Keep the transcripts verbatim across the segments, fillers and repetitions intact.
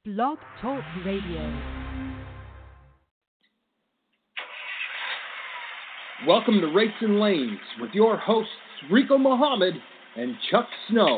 Blog Talk Radio. Welcome to Racing Lanes with your hosts Rico Muhammad and Chuck Snow.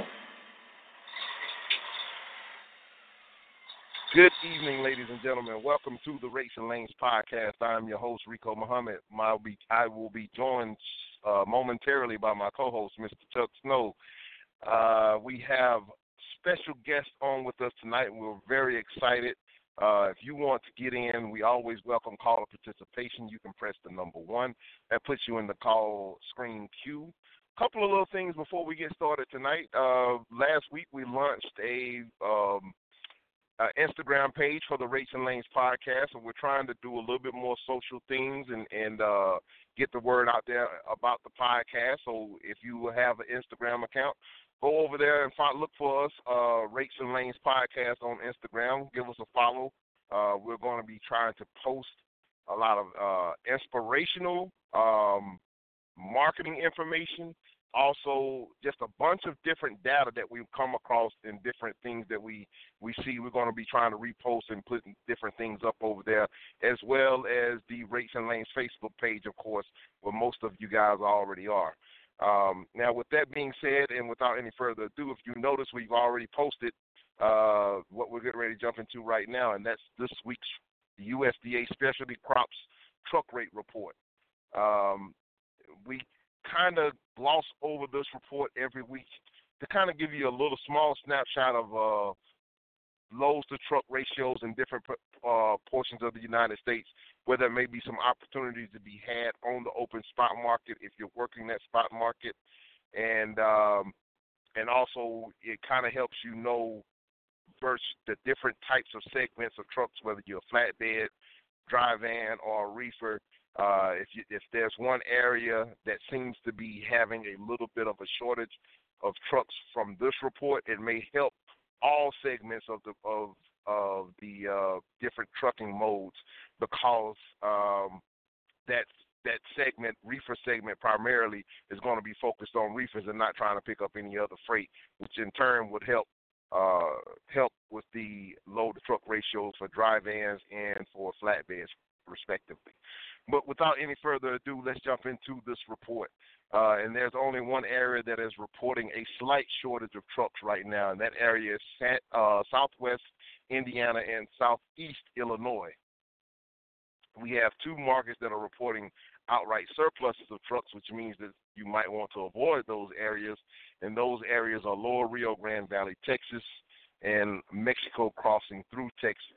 Good evening, ladies and gentlemen. Welcome to the Racing Lanes podcast. I am your host, Rico Muhammad. My, I will be joined uh, momentarily by my co-host, Mister Chuck Snow. Uh, we have special guests on with us tonight. We're very excited. Uh, if you want to get in, we always welcome caller participation. You can press the number one. That puts you in the call screen queue. Couple of little things before we get started tonight. Uh, last week we launched a um, uh, Instagram page for the Racing Lanes podcast, and we're trying to do a little bit more social things and, and uh, get the word out there about the podcast. So if you have an Instagram account, go over there and find, look for us, uh, Racing Lanes Podcast on Instagram. Give us a follow. Uh, we're going to be trying to post a lot of uh, inspirational um, marketing information. Also, just a bunch of different data that we've come across and different things that we, we see. We're going to be trying to repost and put different things up over there, as well as the Racing Lanes Facebook page, of course, where most of you guys already are. Um, now, with that being said, and without any further ado, if you notice, we've already posted uh, what we're getting ready to jump into right now, and that's this week's U S D A Specialty Crops Truck Rate Report. Um, we kind of gloss over this report every week to kind of give you a little small snapshot of uh, loads to truck ratios in different uh, portions of the United States, where there may be some opportunities to be had on the open spot market if you're working that spot market. And um, and also it kind of helps you know versus the different types of segments of trucks, whether you're a flatbed, dry van, or a reefer. Uh, if you, if there's one area that seems to be having a little bit of a shortage of trucks from this report, it may help all segments of the of of the uh, different trucking modes, because um, that that segment, reefer segment primarily, is going to be focused on reefers and not trying to pick up any other freight, which in turn would help uh, help with the load to truck ratios for dry vans and for flatbeds, respectively. But without any further ado, let's jump into this report. Uh, and there's only one area that is reporting a slight shortage of trucks right now, and that area is uh, southwest Indiana and southeast Illinois. We have two markets that are reporting outright surpluses of trucks, which means that you might want to avoid those areas, and those areas are Lower Rio Grande Valley, Texas, and Mexico crossing through Texas.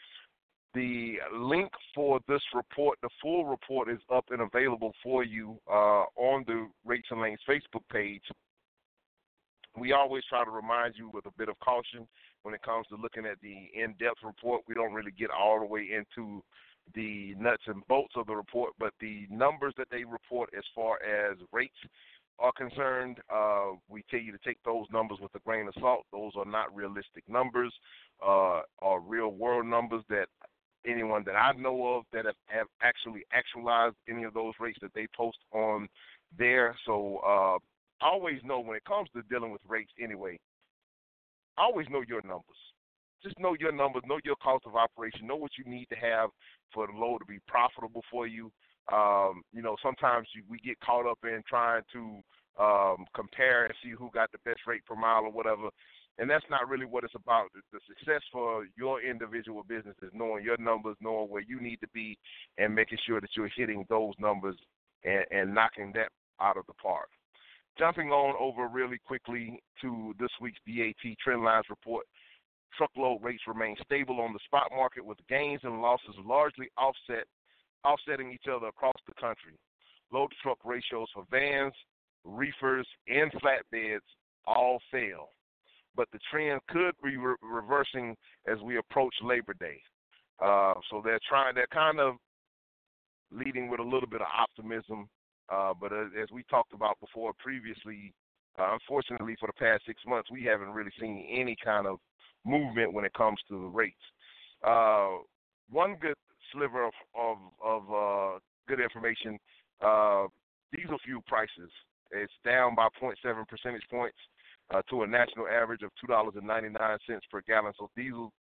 The link for this report, the full report, is up and available for you uh, on the Racing Lanes Facebook page. We always try to remind you with a bit of caution when it comes to looking at the in-depth report. We don't really get all the way into the nuts and bolts of the report, but the numbers that they report as far as rates are concerned, uh, we tell you to take those numbers with a grain of salt. Those are not realistic numbers uh, or real-world numbers that anyone that I know of that have, have actually actualized any of those rates that they post on there. So uh, always know when it comes to dealing with rates anyway, always know your numbers. Just know your numbers, know your cost of operation, know what you need to have for the load to be profitable for you. Um, you know, sometimes you, we get caught up in trying to um, compare and see who got the best rate per mile or whatever. And that's not really what it's about. The success for your individual business is knowing your numbers, knowing where you need to be, and making sure that you're hitting those numbers and, and knocking that out of the park. Jumping on over really quickly to this week's D A T Trendlines report, truckload rates remain stable on the spot market, with gains and losses largely offset, offsetting each other across the country. Load-to-truck ratios for vans, reefers, and flatbeds all fell, but the trend could be re- reversing as we approach Labor Day. Uh, so they're trying, they're kind of leading with a little bit of optimism. Uh, but as, as we talked about before previously, uh, unfortunately for the past six months, we haven't really seen any kind of movement when it comes to the rates. Uh, one good sliver of, of, of uh, good information, uh, diesel fuel prices. It's down by zero point seven percentage points uh, to a national average of two dollars and ninety-nine cents per gallon. So diesel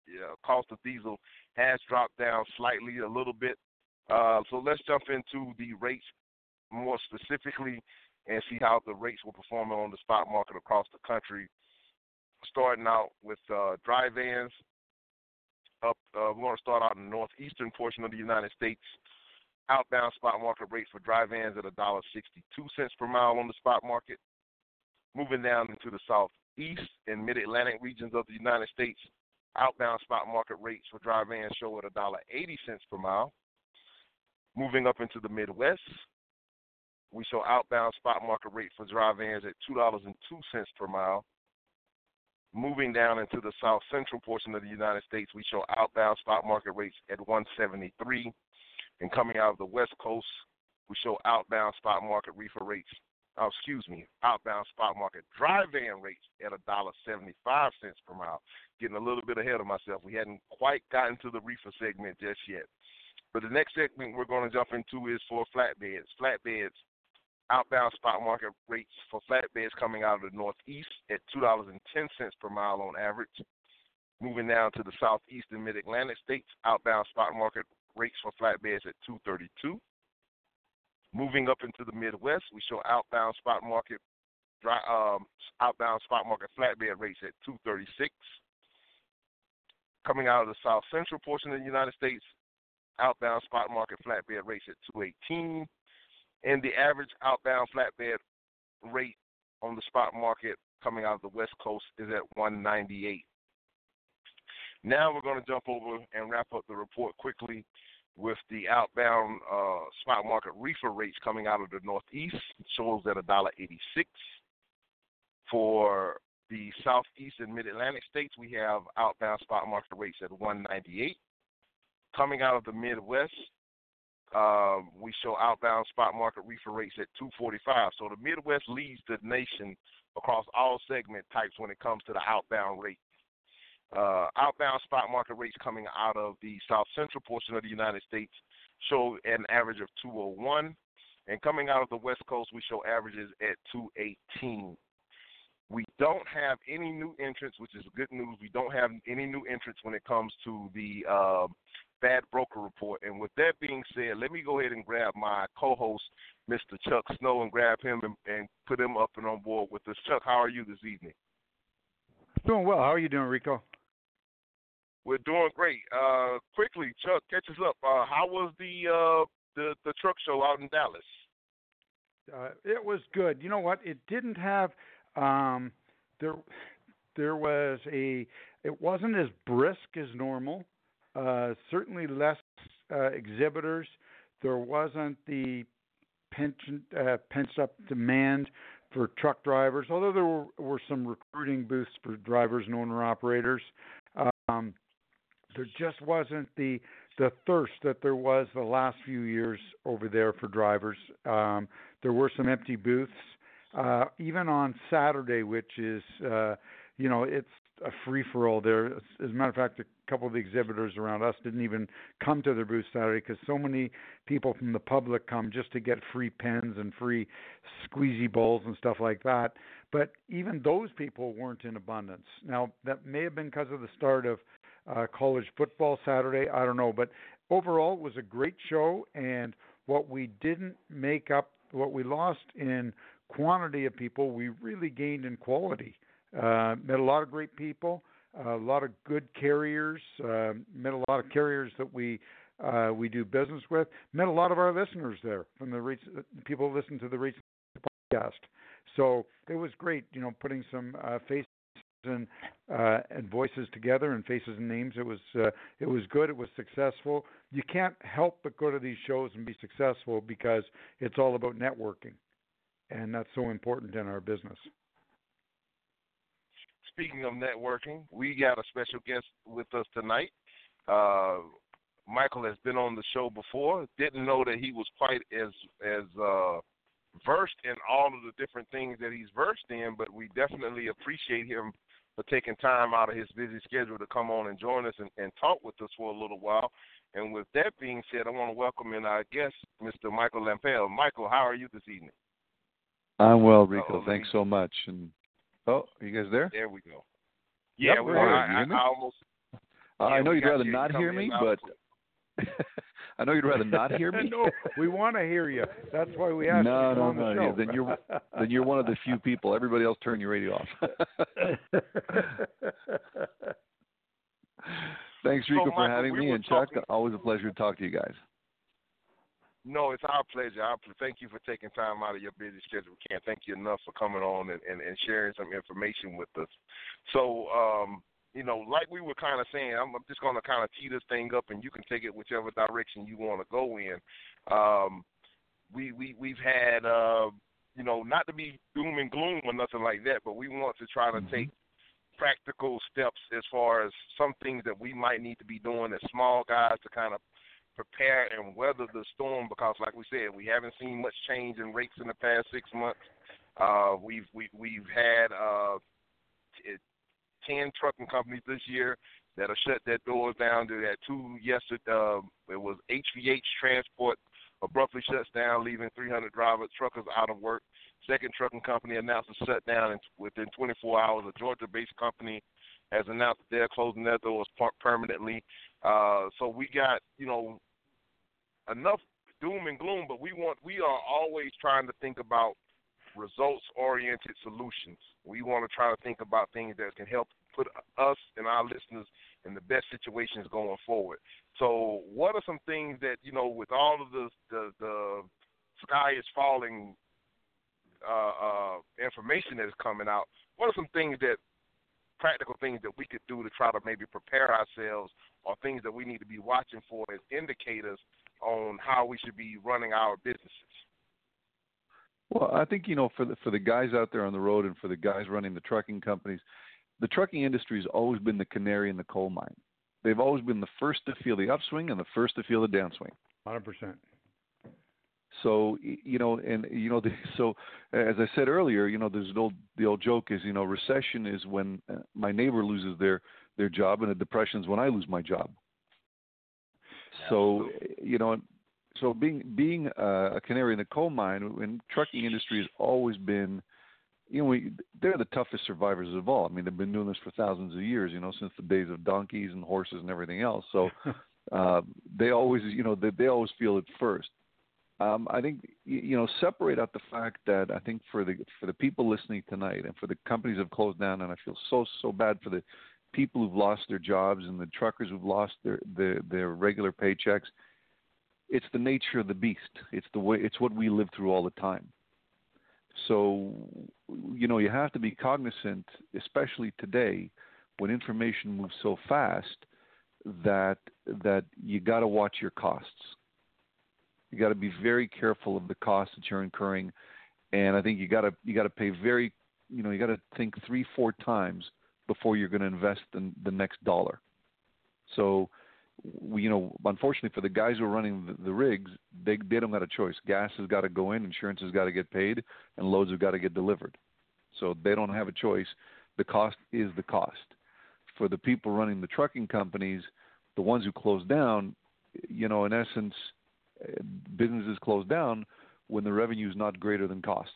uh, cost of diesel has dropped down slightly a little bit. Uh, so let's jump into the rates more specifically and see how the rates will perform on the stock market across the country. Starting out with uh, dry vans. Up, uh, we're going to start out in the northeastern portion of the United States. Outbound spot market rates for dry vans at one dollar and sixty-two cents per mile on the spot market. Moving down into the southeast and mid-Atlantic regions of the United States, outbound spot market rates for dry vans show at one dollar and eighty cents per mile. Moving up into the Midwest, we show outbound spot market rates for dry vans at two dollars and two cents per mile. Moving down into the south central portion of the United States, we show outbound spot market rates at one dollar and seventy-three cents. And coming out of the West Coast, we show outbound spot market reefer rates, oh, excuse me, outbound spot market dry van rates at one dollar and seventy-five cents per mile. Getting a little bit ahead of myself. We hadn't quite gotten to the reefer segment just yet. But the next segment we're going to jump into is for flatbeds. Flatbeds, outbound spot market rates for flatbeds coming out of the northeast at two dollars and ten cents per mile on average. Moving down to the southeast and mid-Atlantic states, outbound spot market rates for flatbeds at two dollars and thirty-two cents. Moving up into the Midwest, we show outbound spot market dry, um, outbound spot market flatbed rates at two dollars and thirty-six cents. Coming out of the south central portion of the United States, outbound spot market flatbed rates at two dollars and eighteen cents. And the average outbound flatbed rate on the spot market coming out of the West Coast is at one dollar and ninety-eight cents. Now we're going to jump over and wrap up the report quickly with the outbound uh, spot market reefer rates coming out of the Northeast. It shows at one dollar and eighty-six cents. For the Southeast and Mid-Atlantic states, we have outbound spot market rates at one dollar and ninety-eight cents. Coming out of the Midwest, uh, we show outbound spot market reefer rates at two dollars and forty-five cents. So the Midwest leads the nation across all segment types when it comes to the outbound rate. Uh, outbound spot market rates coming out of the south central portion of the United States show an average of two oh one, and coming out of the West Coast, we show averages at two eighteen. We don't have any new entrants, which is good news. We don't have any new entrants when it comes to the uh, Bad Broker Report. And with that being said, let me go ahead and grab my co-host, Mister Chuck Snow, and grab him and, and put him up and on board with us. Chuck, how are you this evening? Doing well. How are you doing, Rico? We're doing great. Uh, quickly, Chuck, catch us up. Uh, how was the, uh, the the truck show out in Dallas? Uh, it was good. You know what? It didn't have um, there. There was a. It wasn't as brisk as normal. Uh, certainly less uh, exhibitors. There wasn't the pension, uh, pent up demand for truck drivers. Although there were, were some recruiting booths for drivers and owner operators. Um, There just wasn't the the thirst that there was the last few years over there for drivers. Um, there were some empty booths, uh, even on Saturday, which is, uh, you know, it's a free-for-all there. As a matter of fact, a couple of the exhibitors around us didn't even come to their booth Saturday because so many people from the public come just to get free pens and free squeezy bowls and stuff like that. But even those people weren't in abundance. Now, that may have been because of the start of Uh, college football Saturday, I don't know, but overall it was a great show, and what we didn't make up, what we lost in quantity of people, we really gained in quality. Uh, met a lot of great people, uh, a lot of good carriers, uh, met a lot of carriers that we uh, we do business with, met a lot of our listeners there from the Rates, people who listen to the Rates podcast. So it was great, you know, putting some uh, faces and uh, and voices together and faces and names. It was uh, it was good. It was successful. You can't help but go to these shows and be successful because it's all about networking, and that's so important in our business. Speaking of networking, we got a special guest with us tonight. Uh, Michael has been on the show before. Didn't know that he was quite as as uh, versed in all of the different things that he's versed in, but we definitely appreciate him for taking time out of his busy schedule to come on and join us and, and talk with us for a little while. And with that being said, I want to welcome in our guest, Mister Michael Lampel. Michael, how are you this evening? I'm well, Rico. Uh-oh, Thanks so much. And oh, are you guys there? There we go. Yeah, yep, we are. I, I, I almost Uh, yeah, I know we you'd got rather you. not You hear come in me, loud but I know you'd rather not hear me. No, we want to hear you. That's why we asked no, you to come no, on the no. show. Yeah, then you're then you're one of the few people. Everybody else, turn your radio off. Thanks, Rico, So, for Michael, having we me, were and Chuck. talking- Always a pleasure to talk to you guys. No, it's our pleasure. Our, thank you for taking time out of your busy schedule. We can't thank you enough for coming on and, and, and sharing some information with us. So, um, you know, like we were kind of saying, I'm just going to kind of tee this thing up, and you can take it whichever direction you want to go in. Um, we, we, we've had, uh, you know, not to be doom and gloom or nothing like that, but we want to try to Mm-hmm. take practical steps as far as some things that we might need to be doing as small guys to kind of prepare and weather the storm, because like we said, we haven't seen much change in rates in the past six months. Uh, we've we, we've had uh, t- ten trucking companies this year that have shut their doors down. They had two yesterday. Uh, it was H V H Transport abruptly shuts down, leaving three hundred drivers, truckers out of work. Second trucking company announced a shutdown in, within twenty-four hours. A Georgia-based company has announced that they're closing their doors per- permanently. Uh, so we got, you know, enough doom and gloom, but we want we are always trying to think about results-oriented solutions. We want to try to think about things that can help put us and our listeners in the best situations going forward. So what are some things that, you know, with all of the the, the sky is falling uh, uh, information that is coming out, what are some things that practical things that we could do to try to maybe prepare ourselves, or things that we need to be watching for as indicators on how we should be running our businesses? Well, I think, you know, for the for the guys out there on the road and for the guys running the trucking companies, the trucking industry has always been the canary in the coal mine. They've always been the first to feel the upswing and the first to feel the downswing. one hundred percent. So, you know, and, you know, the, so as I said earlier, you know, there's an old, the old joke is, you know, recession is when uh, my neighbor loses their, their job, and a depression is when I lose my job. So, you know, so being, being uh, a canary in the coal mine, and trucking industry has always been, you know, we, they're the toughest survivors of all. I mean, they've been doing this for thousands of years, you know, since the days of donkeys and horses and everything else. So uh, they always, you know, they, they always feel it first. Um, I think, you know, separate out the fact that I think for the for the people listening tonight, and for the companies that have closed down, and I feel so so bad for the people who've lost their jobs and the truckers who've lost their their, their regular paychecks. It's the nature of the beast. It's the way. It's what we live through all the time. So, you know, you have to be cognizant, especially today, when information moves so fast, that that you got to watch your costs. You got to be very careful of the costs that you're incurring, and I think you got to you got to pay very, you know, you got to think three, four times before you're going to invest in the next dollar. So, we, you know, unfortunately for the guys who are running the, the rigs, they they don't got a choice. Gas has got to go in, insurance has got to get paid, and loads have got to get delivered. So they don't have a choice. The cost is the cost. For the people running the trucking companies, the ones who close down, you know, in essence, businesses close down when the revenue is not greater than costs.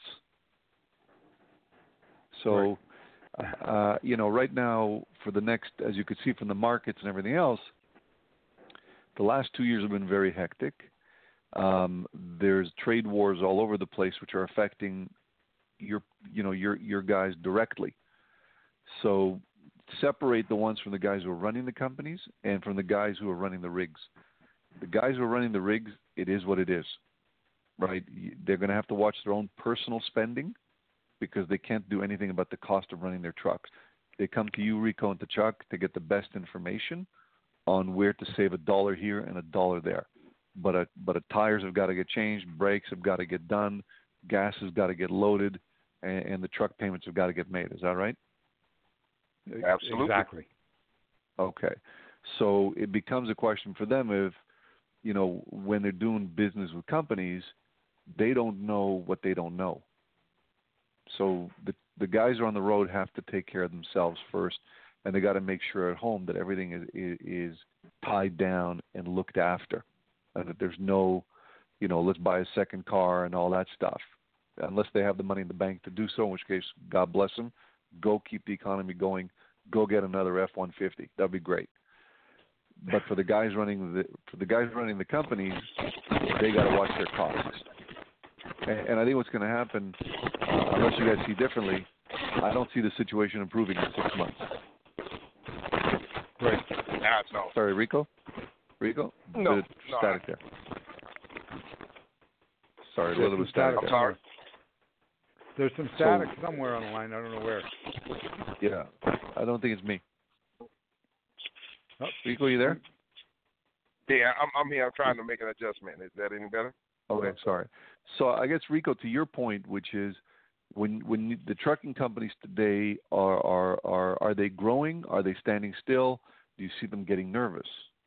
So, right. uh, you know, right now for the next, as you could see from the markets and everything else, the last two years have been very hectic. Um, there's trade wars all over the place, which are affecting your, you know, your your guys directly. So, separate the ones from the guys who are running the companies and from the guys who are running the rigs. The guys who are running the rigs, it is what it is, right? They're going to have to watch their own personal spending because they can't do anything about the cost of running their trucks. They come to you, Rico, and to Chuck to get the best information on where to save a dollar here and a dollar there. But a, but a tires have got to get changed, brakes have got to get done, gas has got to get loaded, and, and the truck payments have got to get made. Is that right? Absolutely. Exactly. Okay. So it becomes a question for them if, you know, when they're doing business with companies, they don't know what they don't know. So the the guys who are on the road have to take care of themselves first, and they got to make sure at home that everything is, is is tied down and looked after, and that there's no, you know, let's buy a second car and all that stuff, unless they have the money in the bank to do so. In which case, God bless them. Go keep the economy going. Go get another F one fifty. That'd be great. but for the guys running the for the guys running the companies, they got to watch their costs. And, and I think what's going to happen, uh, unless you guys see differently, I don't see the situation improving in six months. Right. Nah, no. Sorry, Rico. Rico. No. Bit of no static I... there. Sorry, a There's little bit of static. static. I'm sorry. There's some static so, somewhere on the line. I don't know where. Yeah, I don't think it's me. Oh. Rico, you there? Yeah, I'm, I'm here. I'm trying to make an adjustment. Is that any better? Okay, sorry. So I guess, Rico, to your point, which is when when the trucking companies today are are are are they growing? Are they standing still? Do you see them getting nervous?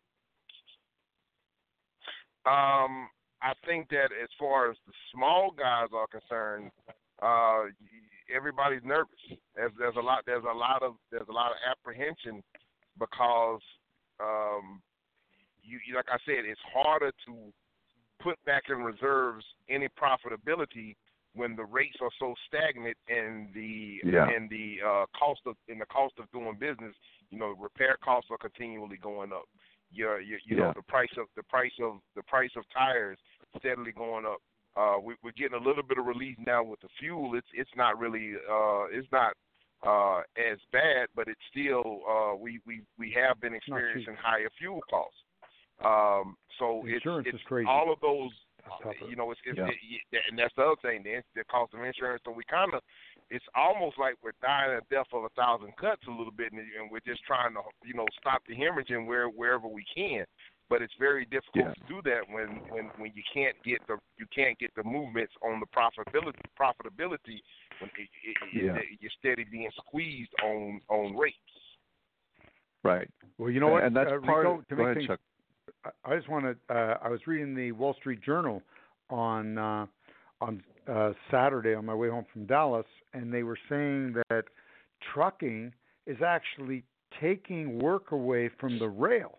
Um, I think that as far as the small guys are concerned, uh, everybody's nervous. There's, there's a lot. There's a lot of there's a lot of apprehension because, um, you, you like I said, it's harder to put back in reserves any profitability when the rates are so stagnant and the yeah. and the uh, cost of in the cost of doing business. You know, repair costs are continually going up. Your, your you yeah. know, the price of the price of the price of tires steadily going up. Uh, we, we're getting a little bit of relief now with the fuel. It's it's not really uh, it's not uh, as bad, but it's still uh, we, we we have been experiencing higher fuel costs. Um, so the insurance it's, it's is crazy. all of those. Uh, you know, it's, it's yeah. it, it, and that's the other thing, the, the cost of insurance. So we kind of, it's almost like we're dying a death of a thousand cuts a little bit, and, and we're just trying to, you know, stop the hemorrhaging where wherever we can. But it's very difficult yeah. to do that when, when, when you can't get the you can't get the movements on the profitability profitability when it, it, yeah. it, you're steady being squeezed on on rates. Right. Well, you know what, and that's uh, part. Rico, to go make ahead, things, Chuck. I just want to. Uh, I was reading the Wall Street Journal on uh, on uh, Saturday on my way home from Dallas, and they were saying that trucking is actually taking work away from the rails,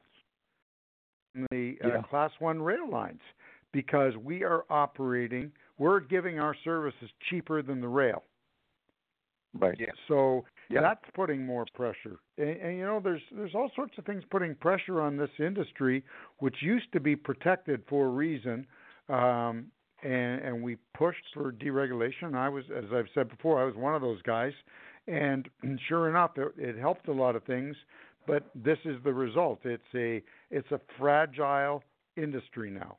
the uh, yeah. Class One rail lines, because we are operating. We're giving our services cheaper than the rail. Right. Yeah. So yeah. that's putting more pressure. And, and, you know, there's there's all sorts of things putting pressure on this industry, which used to be protected for a reason. Um, and, and we pushed for deregulation. I was, as I've said before, I was one of those guys. And sure enough, it, it helped a lot of things. But this is the result. It's a it's a fragile industry now.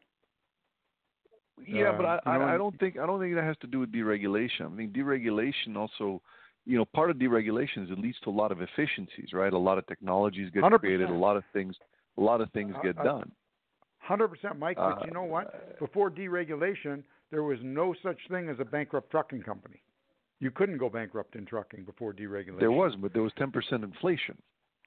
Yeah, uh, but I, you know, I, I don't think I don't think that has to do with deregulation. I mean, deregulation also, you know, part of deregulation is it leads to a lot of efficiencies, right? A lot of technologies get one hundred percent. created, a lot of things, a lot of things get uh, done. one hundred percent, Mike. But uh, you know what? Before deregulation, there was no such thing as a bankrupt trucking company. You couldn't go bankrupt in trucking before deregulation. There was, but there was ten percent inflation.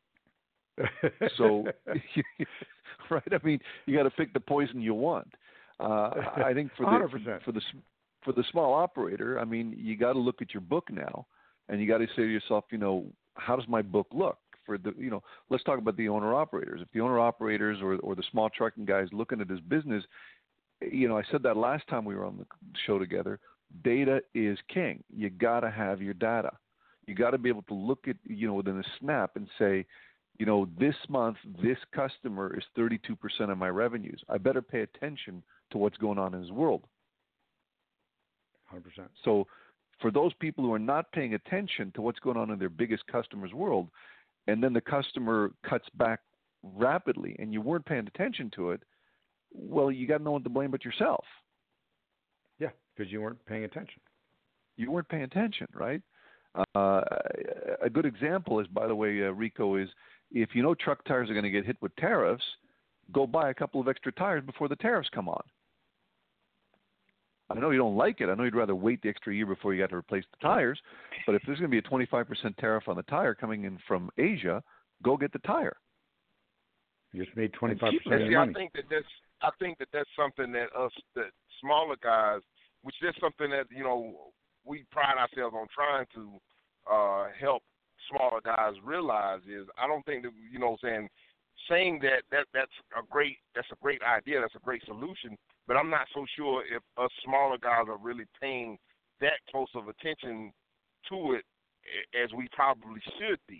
So, right? I mean, you got to pick the poison you want. Uh, I think for the for, for the for the small operator, I mean, you got to look at your book now, and you got to say to yourself, you know, how does my book look? For the, you know, let's talk about the owner operators. If the owner operators or or the small trucking guys looking at his business, you know, I said that last time we were on the show together. Data is king. You got to have your data. You got to be able to look at, you know, within a snap and say, you know, this month, this customer is thirty-two percent of my revenues. I better pay attention to what's going on in his world. one hundred percent. So for those people who are not paying attention to what's going on in their biggest customer's world, and then the customer cuts back rapidly and you weren't paying attention to it, well, you got no one to blame but yourself. Yeah, because you weren't paying attention. You weren't paying attention, right? Uh, a good example is, by the way, uh, Rico, is if you know truck tires are going to get hit with tariffs, go buy a couple of extra tires before the tariffs come on. I know you don't like it. I know you'd rather wait the extra year before you got to replace the tires. But if there's going to be a twenty-five percent tariff on the tire coming in from Asia, go get the tire. You just made twenty-five percent of see, your money. I think that that's I think that that's something that us that smaller guys, which is something that you know we pride ourselves on trying to uh, help smaller guys realize is I don't think that you know saying saying that, that that's a great that's a great idea, that's a great solution, but I'm not so sure if us smaller guys are really paying that close of attention to it as we probably should be.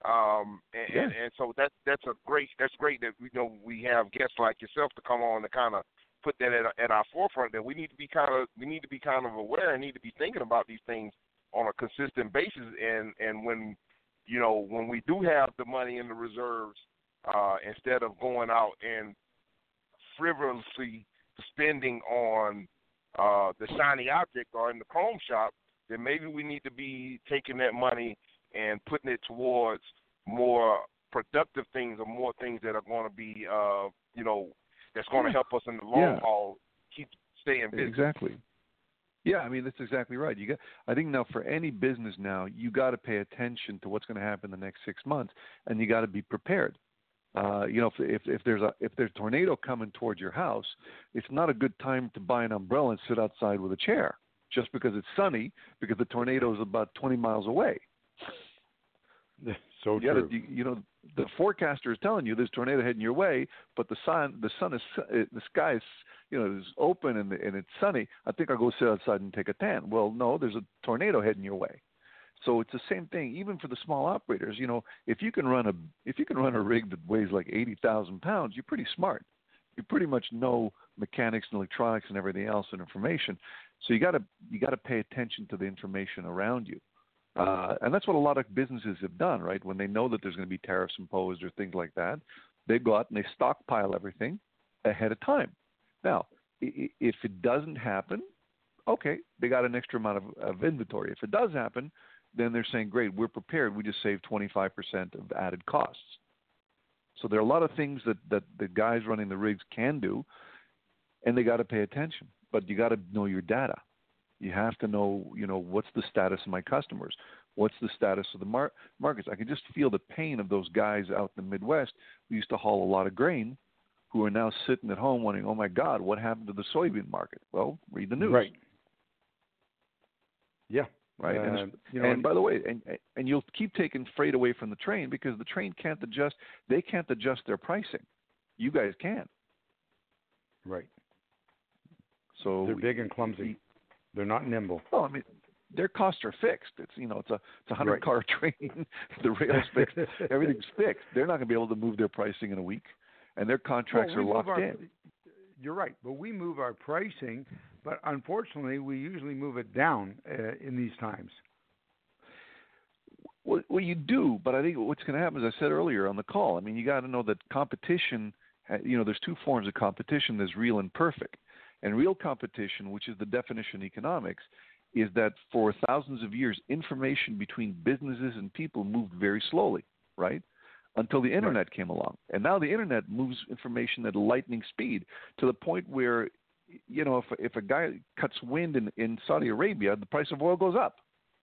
Um, and, yeah. and, and so that that's a great that's great that we know we have guests like yourself to come on to kind of put that at, at our forefront. That we need to be kind of we need to be kind of aware and need to be thinking about these things on a consistent basis. And and when you know when we do have the money in the reserves, uh, instead of going out and frivolously spending on uh, the shiny object or in the chrome shop, then maybe we need to be taking that money and putting it towards more productive things or more things that are going to be, uh, you know, that's going to help us in the long yeah. haul keep staying busy. Exactly. Yeah, I mean, that's exactly right. You got. I think now for any business now, you got to pay attention to what's going to happen in the next six months, and you got to be prepared. Uh, you know, if, if if there's a if there's a tornado coming towards your house, it's not a good time to buy an umbrella and sit outside with a chair just because it's sunny, because the tornado is about twenty miles away. So you true. Gotta, you, you know, the forecaster is telling you there's a tornado heading your way, but the sun, the sun is, the sky is, you know, is open and and it's sunny. I think I'll go sit outside and take a tan. Well, no, there's a tornado heading your way. So it's the same thing, even for the small operators. You know, if you can run a if you can run a rig that weighs like eighty thousand pounds, you're pretty smart. You pretty much know mechanics and electronics and everything else and information. So you got to you got to pay attention to the information around you. Uh, and that's what a lot of businesses have done, right? When they know that there's going to be tariffs imposed or things like that, they go out and they stockpile everything ahead of time. Now, if it doesn't happen, okay, they got an extra amount of, of inventory. If it does happen, then they're saying, great, we're prepared. We just saved twenty-five percent of added costs. So there are a lot of things that, that the guys running the rigs can do, and they got to pay attention. But you got to know your data. You have to know, you know, what's the status of my customers? What's the status of the mar- markets? I can just feel the pain of those guys out in the Midwest who used to haul a lot of grain, who are now sitting at home wondering, oh, my God, what happened to the soybean market? Well, read the news. Right. Yeah. Right. Uh, and, you know, and by the way, and, and you'll keep taking freight away from the train because the train can't adjust. They can't adjust their pricing. You guys can. Right. So they're big and clumsy. They're not nimble. Well, I mean, their costs are fixed. It's you know, it's a it's a hundred right. car train. The rail's fixed. Everything's fixed. They're not going to be able to move their pricing in a week, and their contracts well, we are locked our, in. You're right, but we move our pricing, but unfortunately, we usually move it down uh, in these times. Well, well, you do, but I think what's going to happen, as I said earlier on the call, I mean, you got to know that competition. You know, there's two forms of competition. There's real and perfect. And real competition, which is the definition of economics, is that for thousands of years, information between businesses and people moved very slowly, right? Until the internet right. came along. And now the internet moves information at lightning speed to the point where, you know, if, if a guy cuts wind in, in Saudi Arabia, the price of oil goes up.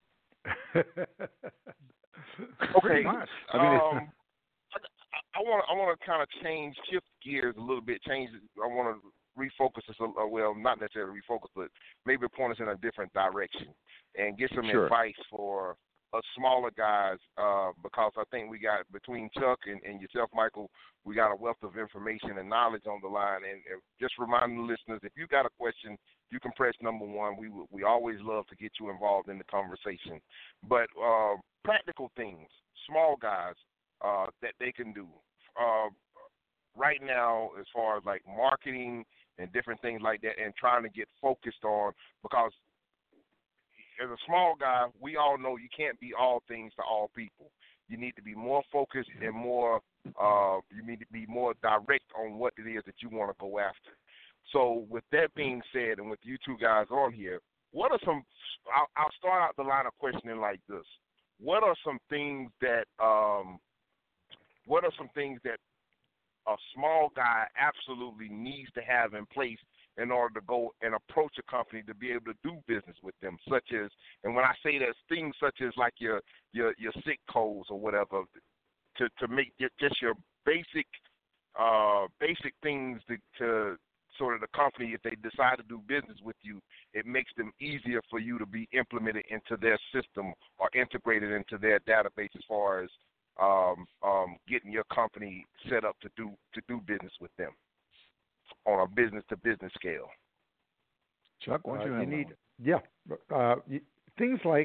Okay. Much. I mean, um, I want I want to kind of change, shift gears a little bit, change I want to refocus us, uh, well, not necessarily refocus, but maybe point us in a different direction and get some sure. advice for us smaller guys, uh, because I think we got, between Chuck and, and yourself, Michael, we got a wealth of information and knowledge on the line. And, and just reminding the listeners, if you got a question, you can press number one. We we always love to get you involved in the conversation. But uh, practical things, small guys, uh, that they can do. Uh, right now, as far as like marketing and different things like that, and trying to get focused on, because as a small guy, we all know you can't be all things to all people. You need to be more focused and more, uh, you need to be more direct on what it is that you want to go after. So with that being said, and with you two guys on here, what are some, I'll, I'll start out the line of questioning like this. What are some things that, um, what are some things that a small guy absolutely needs to have in place in order to go and approach a company to be able to do business with them, such as, and when I say that, things such as like your your your S I C codes or whatever, to to make just your basic uh, basic things to, to sort of the company, if they decide to do business with you, it makes them easier for you to be implemented into their system or integrated into their database as far as um, um, getting your company set up to do to do business with them on a business-to-business scale. Chuck, why don't you, uh, have you need, one? yeah, uh, you, things like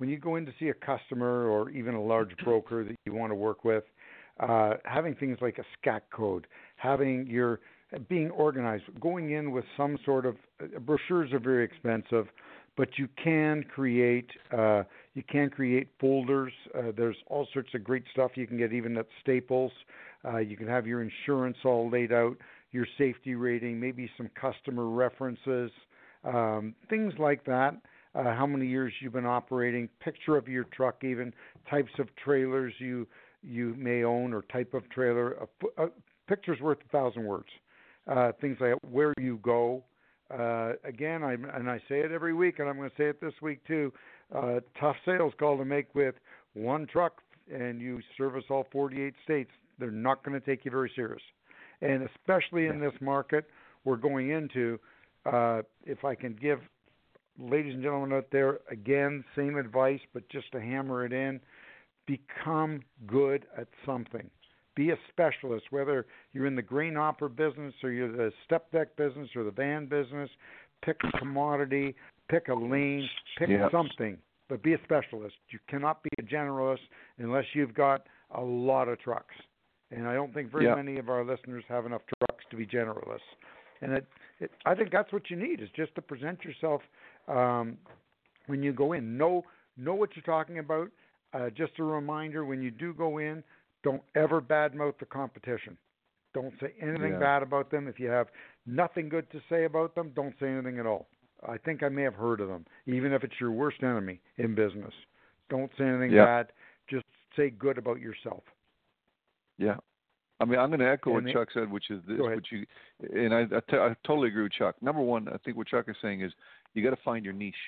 when you go in to see a customer or even a large broker that you want to work with, uh, having things like a SCAC code, having your being organized, going in with some sort of uh, brochures are very expensive, but you can create uh, you can create folders. Uh, there's all sorts of great stuff you can get even at Staples. Uh, you can have your insurance all laid out, your safety rating, maybe some customer references, um, things like that. Uh, how many years you've been operating, picture of your truck, even types of trailers you you may own or type of trailer. A, a picture's worth a thousand words. Uh, things like where you go. Uh, again, I and I say it every week, and I'm going to say it this week too. Uh, tough sales call to make with one truck, and you service all forty-eight states. They're not going to take you very serious, and especially in this market we're going into. Uh, if I can give ladies and gentlemen out there again, same advice, but just to hammer it in: become good at something. Be a specialist, whether you're in the grain hopper business or you're the step deck business or the van business. Pick a commodity, pick a lane, pick yeah. something, but be a specialist. You cannot be a generalist unless you've got a lot of trucks. And I don't think very yeah. many of our listeners have enough trucks to be generalists. And it, it, I think that's what you need, is just to present yourself um, when you go in. Know, know what you're talking about. Uh, just a reminder, when you do go in, don't ever badmouth the competition. Don't say anything yeah. bad about them. If you have nothing good to say about them, don't say anything at all. I think I may have heard of them, even if it's your worst enemy in business. Don't say anything yeah. bad. Just say good about yourself. Yeah. I mean, I'm going to echo and what the, Chuck said, which is this, go ahead. which you, and I, I, t- I totally agree with Chuck. Number one, I think what Chuck is saying is you got to find your niche.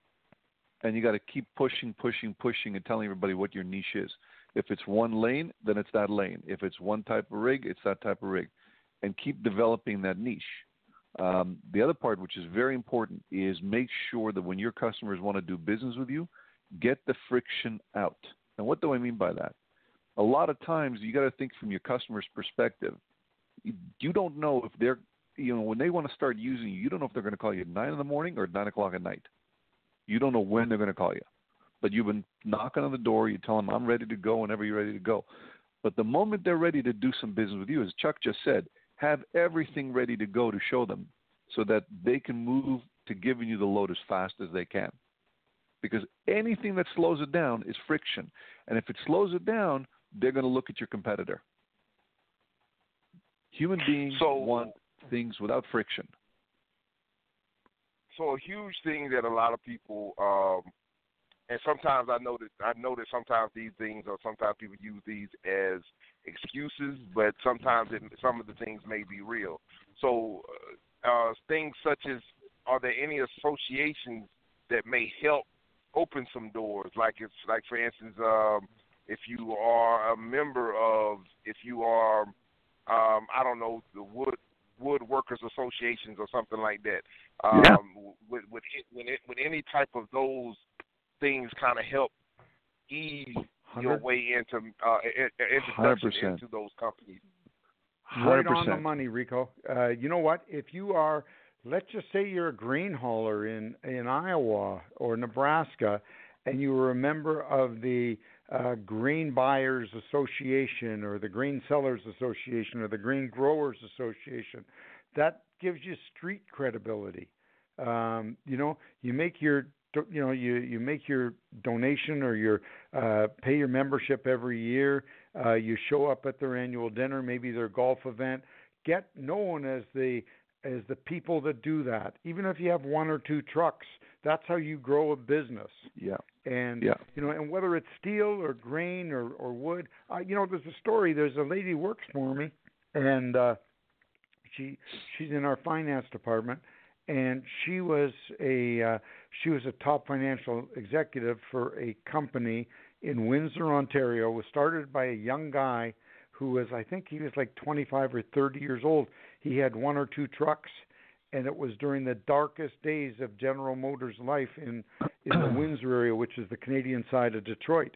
And you got to keep pushing, pushing, pushing, and telling everybody what your niche is. If it's one lane, then it's that lane. If it's one type of rig, it's that type of rig. And keep developing that niche. Um, the other part, which is very important, is make sure that when your customers want to do business with you, get the friction out. And what do I mean by that? A lot of times, you got to think from your customer's perspective. You don't know if they're, you know, when they want to start using you, you don't know if they're going to call you at nine in the morning or nine o'clock at night. You don't know when they're going to call you. But you've been knocking on the door. You tell them, I'm ready to go whenever you're ready to go. But the moment they're ready to do some business with you, as Chuck just said, have everything ready to go to show them so that they can move to giving you the load as fast as they can. Because anything that slows it down is friction. And if it slows it down, they're going to look at your competitor. Human beings so, want things without friction. So a huge thing that a lot of people, um, and sometimes I know that I know that sometimes these things, or sometimes people use these as excuses, but sometimes it, some of the things may be real. So uh, things such as, are there any associations that may help open some doors? Like it's like, for instance, um, if you are a member of, if you are, um, I don't know, the wood. Woodworkers Associations or something like that. Um, yeah. With with, it, with, it, with any type of those things, kind of help ease your way into uh, introduction into those companies. Right on the money, Rico. Uh, you know what? If you are, let's just say you're a grain hauler in in Iowa or Nebraska, and you were a member of the uh, Grain Buyers Association or the Grain Sellers Association or the Grain Growers Association, that gives you street credibility. Um, you know, you make your, you know, you, you make your donation or your uh, pay your membership every year. Uh, you show up at their annual dinner, maybe their golf event. Get known as the as the people that do that. Even if you have one or two trucks, that's how you grow a business. Yeah. And, yeah. you know, and whether it's steel or grain or, or wood, uh, you know, there's a story. There's a lady who works for me, and uh, she she's in our finance department, and she was a uh, she was a top financial executive for a company in Windsor, Ontario. It was started by a young guy who was, I think he was like twenty-five or thirty years old. He had one or two trucks, and it was during the darkest days of General Motors' life in, in the Windsor area, which is the Canadian side of Detroit.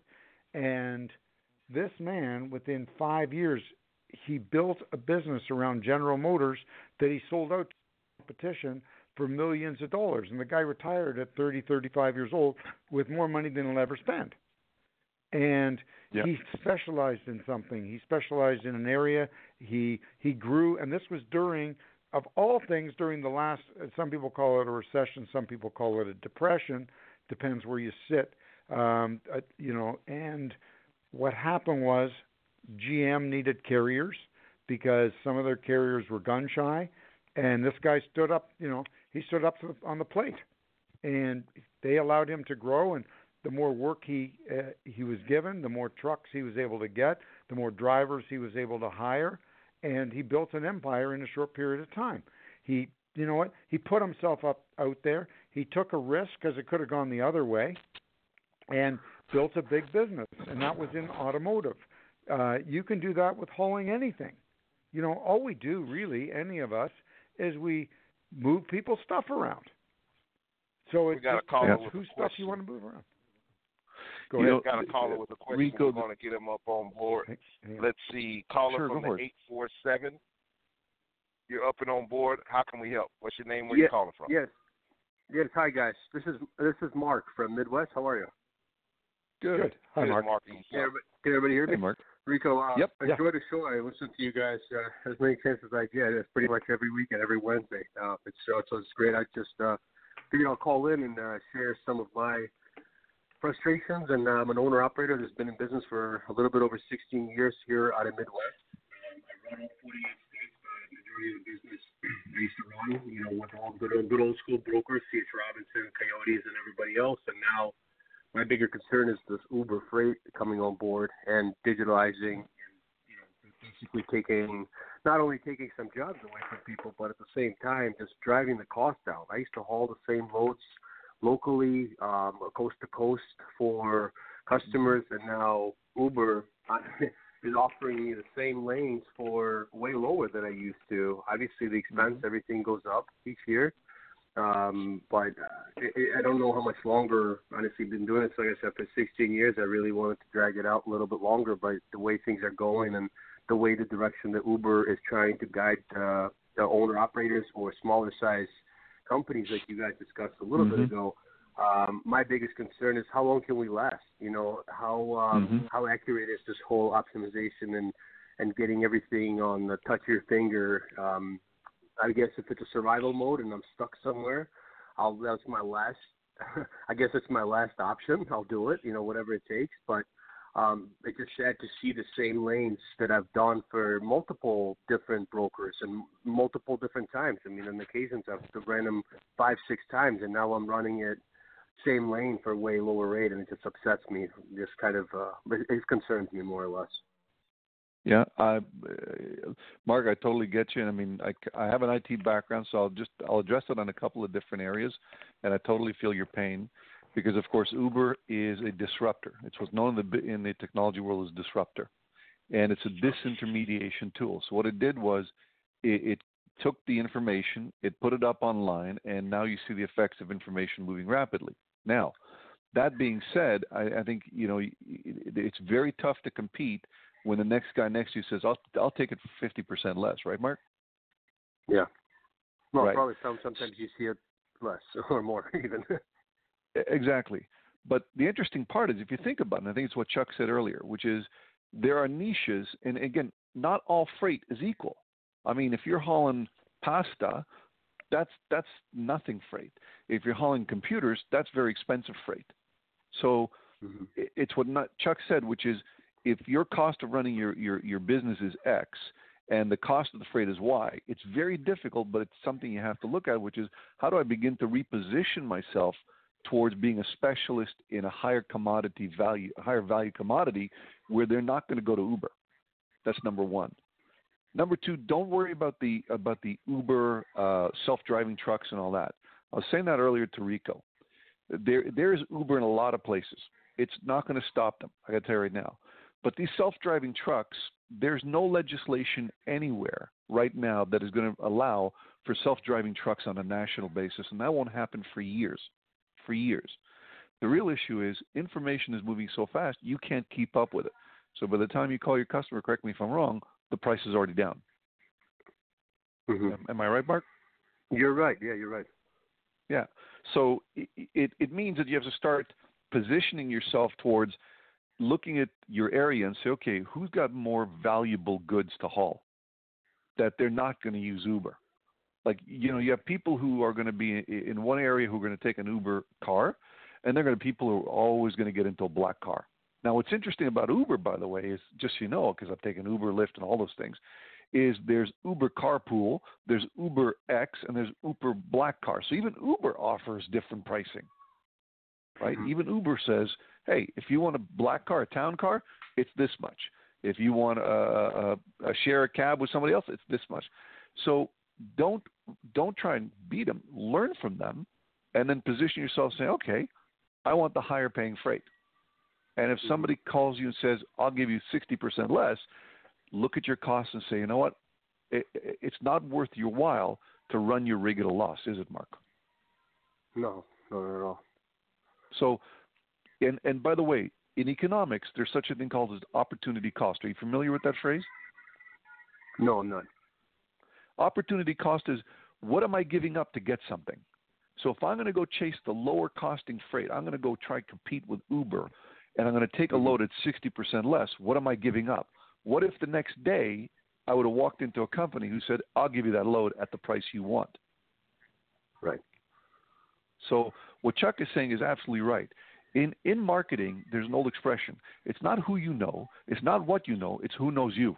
And this man, within five years, he built a business around General Motors that he sold out to competition for millions of dollars. And the guy retired at thirty, thirty-five years old with more money than he'll ever spend. And Yep. he specialized in something. He specialized in an area. He he grew, and this was during, of all things, during the last, some people call it a recession, some people call it a depression, depends where you sit. Um, uh, you know, and what happened was G M needed carriers because some of their carriers were gun shy, and this guy stood up, you know, he stood up to the, on the plate, and they allowed him to grow. And the more work he uh, he was given, the more trucks he was able to get, the more drivers he was able to hire, and he built an empire in a short period of time. He, you know what? He put himself up out there. He took a risk because it could have gone the other way, and built a big business, and that was in automotive. Uh, you can do that with hauling anything. You know, all we do really, any of us, is we move people's stuff around. So We it's got a just caller depends with whose a stuff question. you want to move around. Go You ahead. know, Got a caller with a question. Rico, We're going to get him up on board. Hang- hang on. Let's see. Caller Sure, from go the for it. eight four seven. You're up and on board. How can we help? What's your name? Where Yeah, you calling from? Yes. Yes. Hi, guys. This is this is Mark from Midwest. How are you? Good. Good. Hi, Good, Mark. Mark. Can everybody, can everybody hear me? Hey, Mark. Rico, uh, Yep. I enjoy the show. I listen to you guys uh, as many times as I get. It's pretty much every week and every Wednesday. Uh, it's so it's, it's great. I just uh, figured I'll call in and uh, share some of my frustrations. And uh, I'm an owner operator that's been in business for a little bit over sixteen years here out of Midwest. Um, I run all forty-eight states, but the majority of the business I used to run, you know, with all good old, good old school brokers, C H Robinson, Coyotes, and everybody else. And now my bigger concern is this Uber Freight coming on board and digitalizing and, you know, basically taking, not only taking some jobs away from people, but at the same time just driving the cost down. I used to haul the same loads locally, um, coast to coast for customers, and now Uber is offering me the same lanes for way lower than I used to. Obviously, the expense, Mm-hmm. everything goes up each year. Um, but uh, it, I don't know how much longer, honestly, been doing this, like I said, for sixteen years. I really wanted to drag it out a little bit longer, but the way things are going and the way the direction that Uber is trying to guide uh, the owner-operators or smaller size companies like you guys discussed a little Mm-hmm. bit ago, um, my biggest concern is how long can we last? You know, how um, Mm-hmm. how accurate is this whole optimization and, and getting everything on the touch of your finger? Um, I guess if it's a survival mode and I'm stuck somewhere, I'll that's my last. I guess it's my last option. I'll do it, you know, whatever it takes. But um, it's just sad to see the same lanes that I've done for multiple different brokers and multiple different times. I mean, on occasions I've ran them five, six times, and now I'm running it same lane for way lower rate, and it just upsets me. Just kind of, uh, it, it concerns me more or less. Yeah, I, uh, Mark, I totally get you. I mean, I, I have an I T background, so I'll just I'll address it on a couple of different areas, and I totally feel your pain, because of course Uber is a disruptor. It's what's known in the in the technology world as disruptor, and it's a disintermediation tool. So what it did was, it, it took the information, it put it up online, and now you see the effects of information moving rapidly. Now, that being said, I, I think you know it, it's very tough to compete when the next guy next to you says, I'll I'll take it for fifty percent less, right, Mark? Yeah. Well, Right. probably some, sometimes you see it less or more even. Exactly. But the interesting part is, if you think about it, and I think it's what Chuck said earlier, which is there are niches, and again, not all freight is equal. I mean, if you're hauling pasta, that's that's nothing freight. If you're hauling computers, that's very expensive freight. So Mm-hmm. it's what not, Chuck said, which is, if your cost of running your, your, your business is X and the cost of the freight is Y, it's very difficult, but it's something you have to look at, which is, how do I begin to reposition myself towards being a specialist in a higher commodity value, a higher value commodity where they're not going to go to Uber. That's number one. Number two, don't worry about the about the Uber uh, self-driving trucks and all that. I was saying that earlier to Rico. There there is Uber in a lot of places. It's not going to stop them. I got to tell you right now. But these self-driving trucks, there's no legislation anywhere right now that is going to allow for self-driving trucks on a national basis, and that won't happen for years, for years. The real issue is information is moving so fast, you can't keep up with it. So by the time you call your customer, correct me if I'm wrong, the price is already down. Mm-hmm. Am I right, Mark? You're right. Yeah, you're right. Yeah. So it, it, it means that you have to start positioning yourself towards looking at your area and say, okay, who's got more valuable goods to haul that they're not going to use Uber? Like, you know, you have people who are going to be in one area who are going to take an Uber car, and they're going to be people who are always going to get into a black car. Now, what's interesting about Uber, by the way, is just so you know, because I've taken Uber, Lyft, and all those things, is there's Uber Carpool, there's Uber X, and there's Uber Black Car. So even Uber offers different pricing, right? Mm-hmm. Even Uber says, hey, if you want a black car, a town car, it's this much. If you want a, a, a share a cab with somebody else, it's this much. So don't don't try and beat them. Learn from them, and then position yourself saying, okay, I want the higher paying freight. And if somebody calls you and says, I'll give you sixty percent less, look at your costs and say, you know what, it, it's not worth your while to run your rig at a loss, is it, Mark? No, not at all. So, and, and by the way, in economics, there's such a thing called as opportunity cost. Are you familiar with that phrase? No, I'm not. Opportunity cost is, what am I giving up to get something? So if I'm going to go chase the lower costing freight, I'm going to go try to compete with Uber, and I'm going to take a load at sixty percent less, what am I giving up? What if the next day I would have walked into a company who said, I'll give you that load at the price you want? Right. So what Chuck is saying is absolutely right. In in marketing, there's an old expression. It's not who you know. It's not what you know. It's who knows you.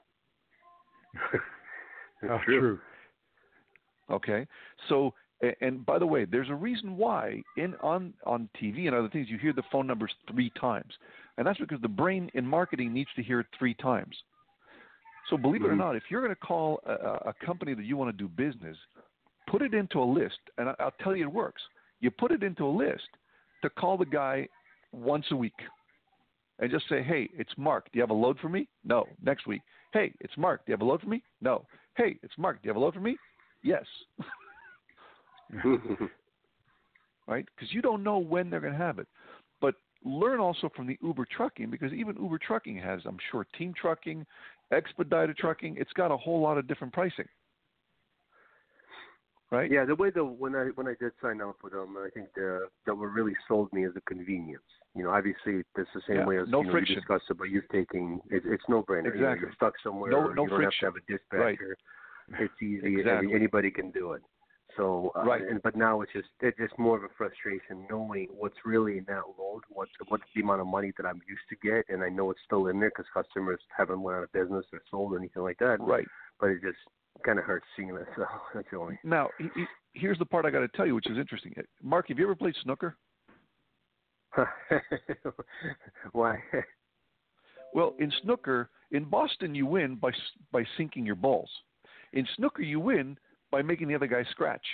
That's true. true. Okay? So, and by the way, there's a reason why in on, on T V and other things you hear the phone numbers three times. And that's because the brain in marketing needs to hear it three times. So believe it or not, if you're going to call a, a company that you want to do business, put it into a list, and I'll tell you it works. You put it into a list to call the guy once a week and just say, hey, it's Mark. Do you have a load for me? No. Next week. Hey, it's Mark. Do you have a load for me? No. Hey, it's Mark. Do you have a load for me? Yes. Right? Because you don't know when they're going to have it. But learn also from the Uber trucking, because even Uber trucking has, I'm sure, team trucking, expedited trucking. It's got a whole lot of different pricing. Right? Yeah, the way the when I when I did sign up with them, I think the that what really sold me is the convenience. You know, obviously it's the same yeah, way as no you, know, friction. you discussed about you taking. It, it's no brainer. Exactly. You know, you're stuck somewhere. No, no you don't friction. have to have a dispatcher. Right. It's easy. Exactly. Every, anybody can do it. So, uh, right. and, but now it's just it's just more of a frustration knowing what's really in that load, what's what's the amount of money that I'm used to get, and I know it's still in there because customers haven't went out of business or sold or anything like that. Right. But it just kind of hurts seeing it. So that's the only. Now, he, he, here's the part I got to tell you, which is interesting. Mark, have you ever played snooker? Why? Well, in snooker, in Boston, you win by by sinking your balls. In snooker, you win by making the other guy scratch.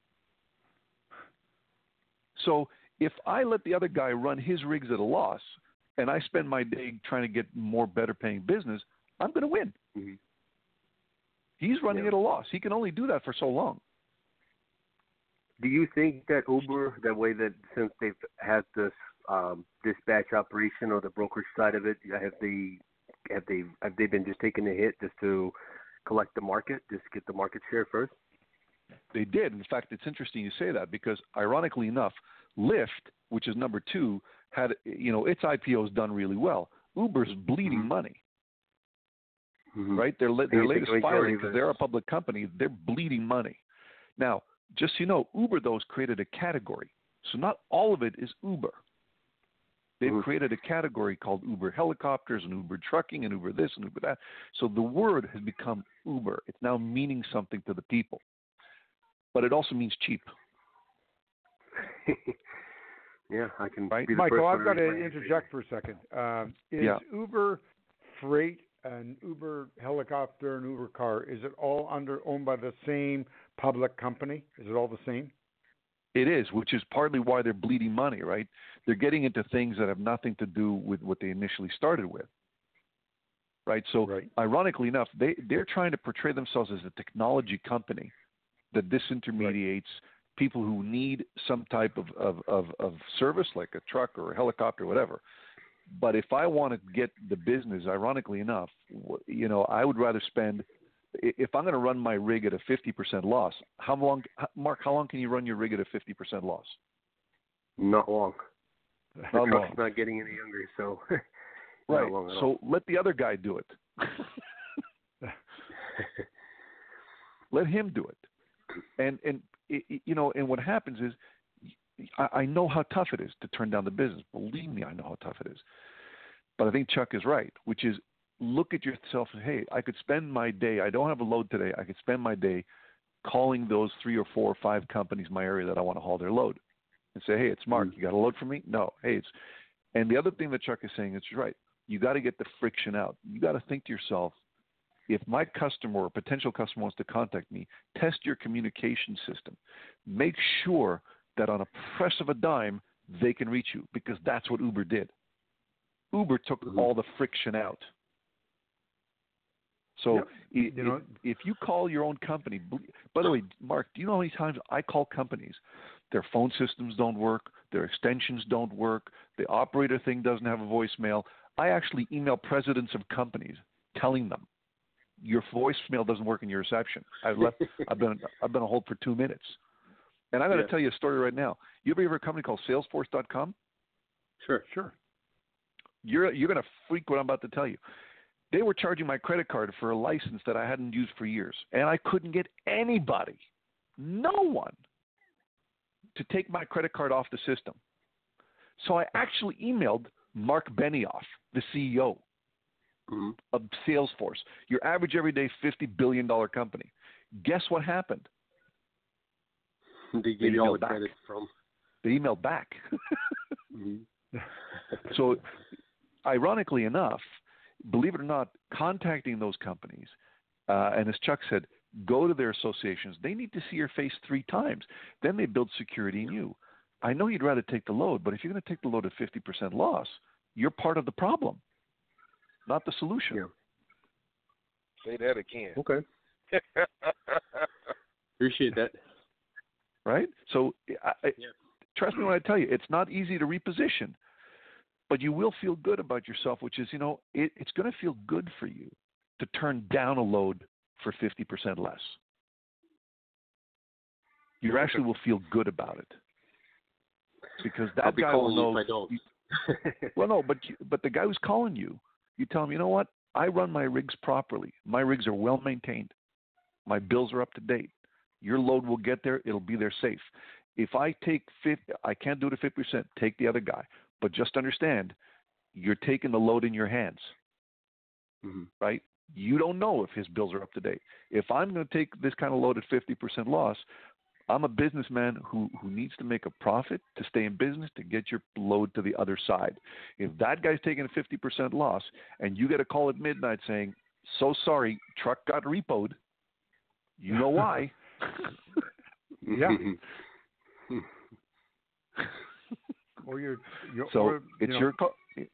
So if I let the other guy run his rigs at a loss, and I spend my day trying to get more better paying business, I'm going to win. Mm-hmm. He's running yeah. at a loss. He can only do that for so long. Do you think that Uber, that way that since they've had this um, dispatch operation or the brokerage side of it, have they have they have they been just taking a hit just to collect the market, just get the market share first? They did. In fact, it's interesting you say that because, ironically enough, Lyft, which is number two, had you know its I P O's done really well. Uber's bleeding mm-hmm. money. Mm-hmm. Right? Their, their latest filing, because this... they're a public company, they're bleeding money. Now, just so you know, Uber, though, has created a category. So not all of it is Uber. They've mm-hmm. created a category called Uber helicopters and Uber trucking and Uber this and Uber that. So the word has become Uber. It's now meaning something to the people. But it also means cheap. Yeah, I can. Right? Be the Michael, first I've got to to interject for a second. Um, is yeah. Uber Freight and Uber helicopter and Uber car, is it all under owned by the same public company? Is it all the same? It is, which is partly why they're bleeding money, right? They're getting into things that have nothing to do with what they initially started with. Right? So right. ironically enough, they, they're trying to portray themselves as a technology company that disintermediates right. people who need some type of, of, of, of service, like a truck or a helicopter or whatever. But if I want to get the business, ironically enough, you know, I would rather spend if I'm going to run my rig at a fifty percent loss, how long, Mark? How long can you run your rig at a fifty percent loss? Not long. Not the long. truck's not getting any younger, so right. Not long at so all. let the other guy do it. Let him do it. And and it, you know, and what happens is, I, I know how tough it is to turn down the business. Believe me, I know how tough it is. But I think Chuck is right, which is look at yourself and, hey, I could spend my day, I don't have a load today, I could spend my day calling those three or four or five companies in my area that I want to haul their load and say, hey, it's Mark, you got a load for me? No. Hey, it's, and the other thing that Chuck is saying is right. You got to get the friction out. You got to think to yourself, if my customer or potential customer wants to contact me, test your communication system. Make sure that on a press of a dime, they can reach you, because that's what Uber did. Uber took mm-hmm. all the friction out. So yep. if, you know, if you call your own company, by the way, Mark, do you know how many times I call companies? Their phone systems don't work, their extensions don't work, the operator thing doesn't have a voicemail. I actually email presidents of companies telling them, your voicemail doesn't work in your reception. I've left. I've been. I've been on hold for two minutes, and I'm going to yeah. tell you a story right now. You ever heard of a company called Salesforce dot com? Sure, sure. You're you're going to freak what I'm about to tell you. They were charging my credit card for a license that I hadn't used for years, and I couldn't get anybody, no one, to take my credit card off the system. So I actually emailed Mark Benioff, the C E O. Mm-hmm. of Salesforce, your average everyday fifty billion dollars company. Guess what happened? They gave you all the credit from. They emailed back. mm-hmm. So, ironically enough, believe it or not, contacting those companies, uh, and as Chuck said, go to their associations. They need to see your face three times. Then they build security in you. I know you'd rather take the load, but if you're going to take the load at fifty percent loss, you're part of the problem, not the solution. Yeah. Say that again. Okay. Appreciate that. Right? So I, yeah. trust me when I tell you, it's not easy to reposition, but you will feel good about yourself, which is, you know, it, it's going to feel good for you to turn down a load for fifty percent less. You actually will feel good about it. Because that I'll be guy calling will know. You if I don't. You, well, no, but you, but the guy who's calling you, you tell him, you know what? I run my rigs properly. My rigs are well maintained. My bills are up to date. Your load will get there. It'll be there safe. If I take fifty, I can't do it at fifty percent. Take the other guy. But just understand, you're taking the load in your hands, mm-hmm. right? You don't know if his bills are up to date. If I'm going to take this kind of load at fifty percent loss, I'm a businessman who, who needs to make a profit to stay in business to get your load to the other side. If that guy's taking a fifty percent loss and you get a call at midnight saying, so sorry, truck got repoed, you know why. Yeah. or you're, you're so or, it's you know, your call.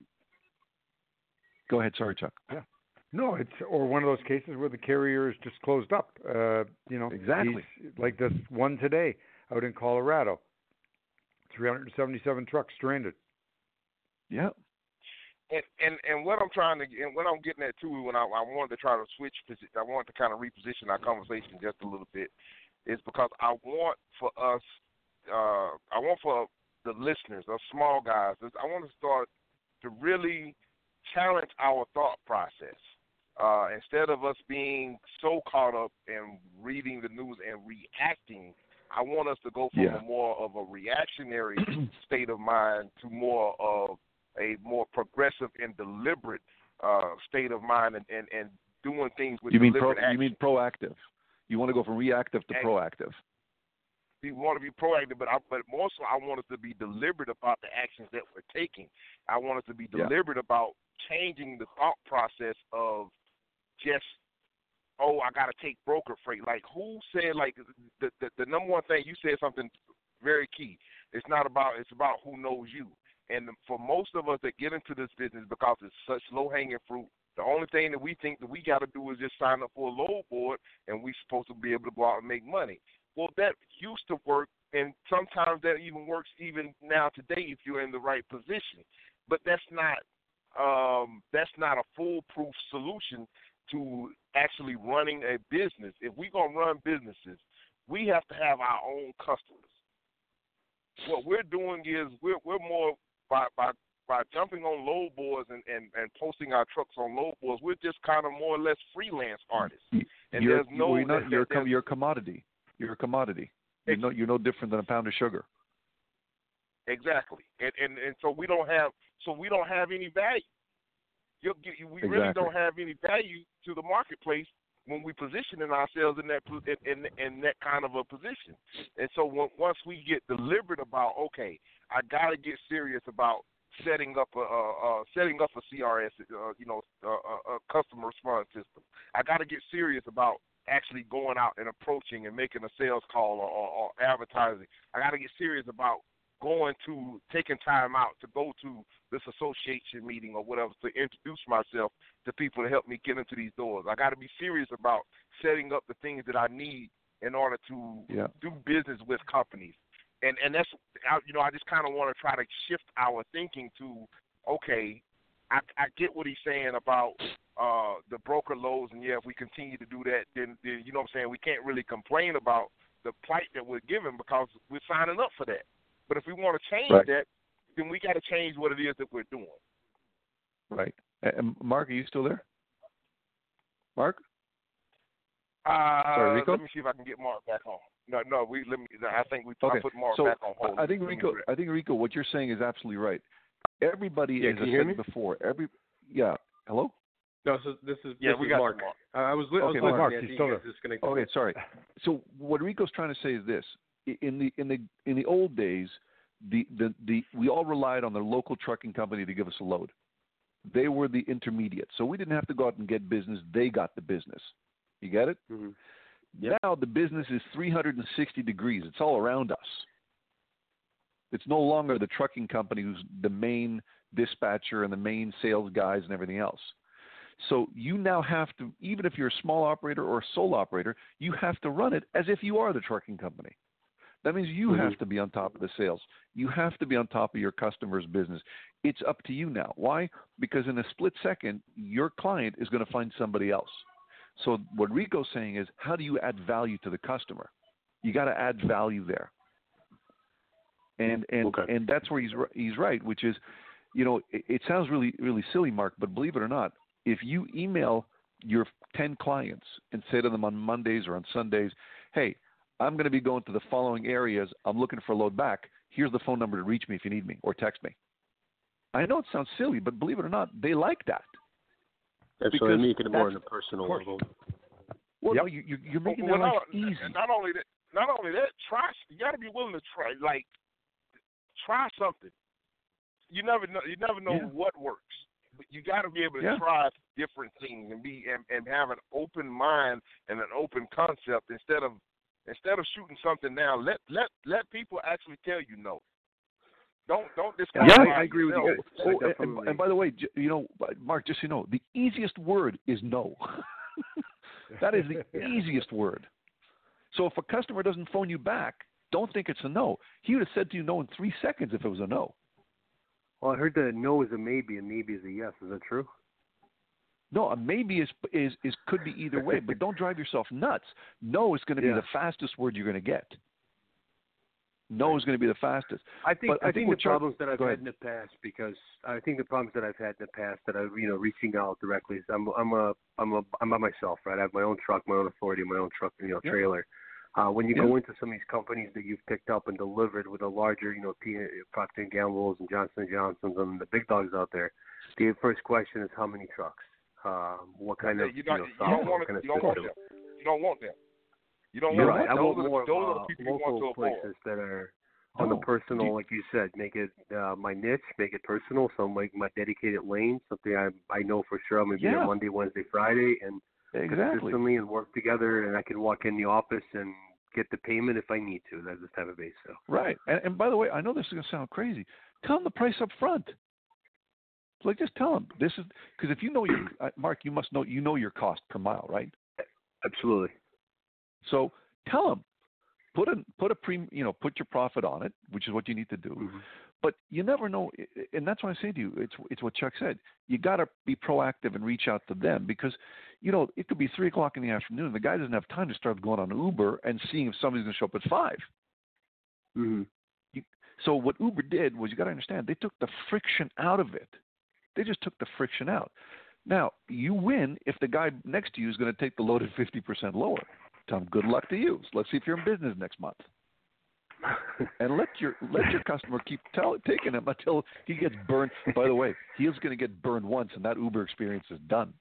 Go ahead. Sorry, Chuck. Yeah. No, it's or one of those cases where the carrier is just closed up. Uh, you know, exactly like this one today out in Colorado. three hundred seventy-seven trucks stranded. Yeah. And, and and what I'm trying to and what I'm getting at too, when I, I wanted to try to switch, I wanted to kind of reposition our conversation just a little bit, is because I want for us, uh, I want for the listeners, us small guys, I want to start to really challenge our thought process. Uh, instead of us being so caught up in reading the news and reacting, I want us to go from yeah. a more of a reactionary state of mind to more of a more progressive and deliberate uh, state of mind, and, and, and doing things with you mean deliberate pro, action. You mean proactive. You want to go from reactive to and proactive. We want to be proactive, but I, but more so I want us to be deliberate about the actions that we're taking. I want us to be deliberate yeah. about changing the thought process of just, oh, I got to take broker freight. Like, who said, like, the, the the number one thing, you said something very key. It's not about, it's about who knows you. And for most of us that get into this business, because it's such low-hanging fruit, the only thing that we think that we got to do is just sign up for a load board, and we're supposed to be able to go out and make money. Well, that used to work, and sometimes that even works even now today if you're in the right position. But that's not um, that's not a foolproof solution to actually running a business. If we're going to run businesses, we have to have our own customers. What we're doing is we're we're more by by, by jumping on load boards and, and, and posting our trucks on load boards. We're just kind of more or less freelance artists. And you're, there's no you're, not, you're, there's, you're a commodity. You're a commodity. You're no you're no different than a pound of sugar. Exactly. And, and and so we don't have so we don't have any value. You'll get, we exactly. really don't have any value to the marketplace when we positioning ourselves in that in, in, in that kind of a position. And so when, once we get deliberate about, okay, I got to get serious about setting up a uh, uh, setting up a C R S, uh, you know, a, a customer response system. I got to get serious about actually going out and approaching and making a sales call or, or, or advertising. I got to get serious about going to, taking time out to go to this association meeting or whatever to introduce myself to people to help me get into these doors. I got to be serious about setting up the things that I need in order to yeah. do business with companies. And and that's, you know, I just kind of want to try to shift our thinking to, okay, I, I get what he's saying about uh, the broker loads, and yeah, if we continue to do that, then, then, you know what I'm saying, we can't really complain about the plight that we're given because we're signing up for that. But if we want to change right. that, then we got to change what it is that we're doing. Right. And Mark, are you still there? Mark? Uh, Sorry, Rico? Let me see if I can get Mark back on. No, no, we. Let me. I think we okay. put Mark so back on hold. I think Rico. I think Rico. What you're saying is absolutely right. Everybody, yeah, as I said before, every. Yeah. Hello. No, so this is yeah, this we is got Mark. Mark. Uh, I was, li- okay, I was Mark, listening. he's still there. Disconnected. Okay, sorry. So what Rico's trying to say is this: in the in the in the old days, the, the the we all relied on the local trucking company to give us a load. They were the intermediate, so we didn't have to go out and get business. They got the business. You get it? Mm-hmm. Yep. Now the business is three hundred sixty degrees. It's all around us. It's no longer the trucking company who's the main dispatcher and the main sales guys and everything else. So you now have to, even if you're a small operator or a sole operator, you have to run it as if you are the trucking company. That means you mm-hmm. have to be on top of the sales. You have to be on top of your customer's business. It's up to you now. Why? Because in a split second, your client is going to find somebody else. So what Rico's saying is, how do you add value to the customer? You got to add value there. And and okay. and that's where he's he's right, which is, you know, it, it sounds really really silly, Mark, but believe it or not, if you email your ten clients and say to them on Mondays or on Sundays, hey, I'm going to be going to the following areas. I'm looking for a load back. Here's the phone number to reach me if you need me, or text me. I know it sounds silly, but believe it or not, they like that. That's so they're making it more on a personal level. Well, yep. no, you, you're making well, their life not, easy. Not only that, not only that, try. You got to be willing to try. Like, try something. You never know. You never know yeah. what works. But you got to be able to yeah. try different things and be and, and have an open mind and an open concept instead of instead of shooting something down. Let let let people actually tell you no. Don't don't discount. Yeah, I, I agree with you. Oh, and, and by the way, you know, Mark, just so you know, the easiest word is no. That is the easiest word. So if a customer doesn't phone you back, don't think it's a no. He would have said to you no in three seconds if it was a no. Well, I heard that no is a maybe and maybe is a yes. Is that true? No, a maybe is is is could be either way, but don't drive yourself nuts. No is going to be yeah. the fastest word you're going to get. No is going to be the fastest. I think but I, I think, think the problems that I've Go had ahead. in the past, because I think the problems that I've had in the past that I've you know reaching out directly is I'm I'm a I'm a I'm by myself, right? I have my own truck, my own authority, my own truck, you know, Yeah. trailer. Uh, when you Yeah. go into some of these companies that you've picked up and delivered with a larger, you know, P, Procter and Gamble's and Johnson and Johnson's and the big dogs out there, the first question is how many trucks, uh, what kind yeah, of you you don't, know, you software, don't want what kind of you don't want system. them. You don't want them. You don't You're want right. them. I Those want are the, more those are uh, the people you local want to avoid. places that are on the Oh, personal, you- like you said, make it uh, my niche, make it personal. So like my dedicated lane, something I I know for sure I'm gonna be Yeah. there Monday, Wednesday, Friday, and Exactly. consistently and work together, and I can walk in the office and get the payment if I need to. That's this type of base. So Right. And, and by the way, I know this is going to sound crazy. Tell them the price up front. Like, just tell them this is because if you know your uh, Mark, you must know you know your cost per mile, right? absolutely. So tell them put a put a pre you know put your profit on it, which is what you need to do. Mm-hmm. But you never know, and that's why I say to you, it's it's what Chuck said. You got to be proactive and reach out to them because you know, it could be three o'clock in the afternoon. The guy doesn't have time to start going on Uber and seeing if somebody's going to show up at five. Mm-hmm. You, so what Uber did was, you got to understand, they took the friction out of it. They just took the friction out. Now, you win if the guy next to you is going to take the load at fifty percent lower. Tell him, good luck to you. Let's see if you're in business next month. And let your let your customer keep tell, taking him until he gets burned. By the way, he's going to get burned once, and that Uber experience is done.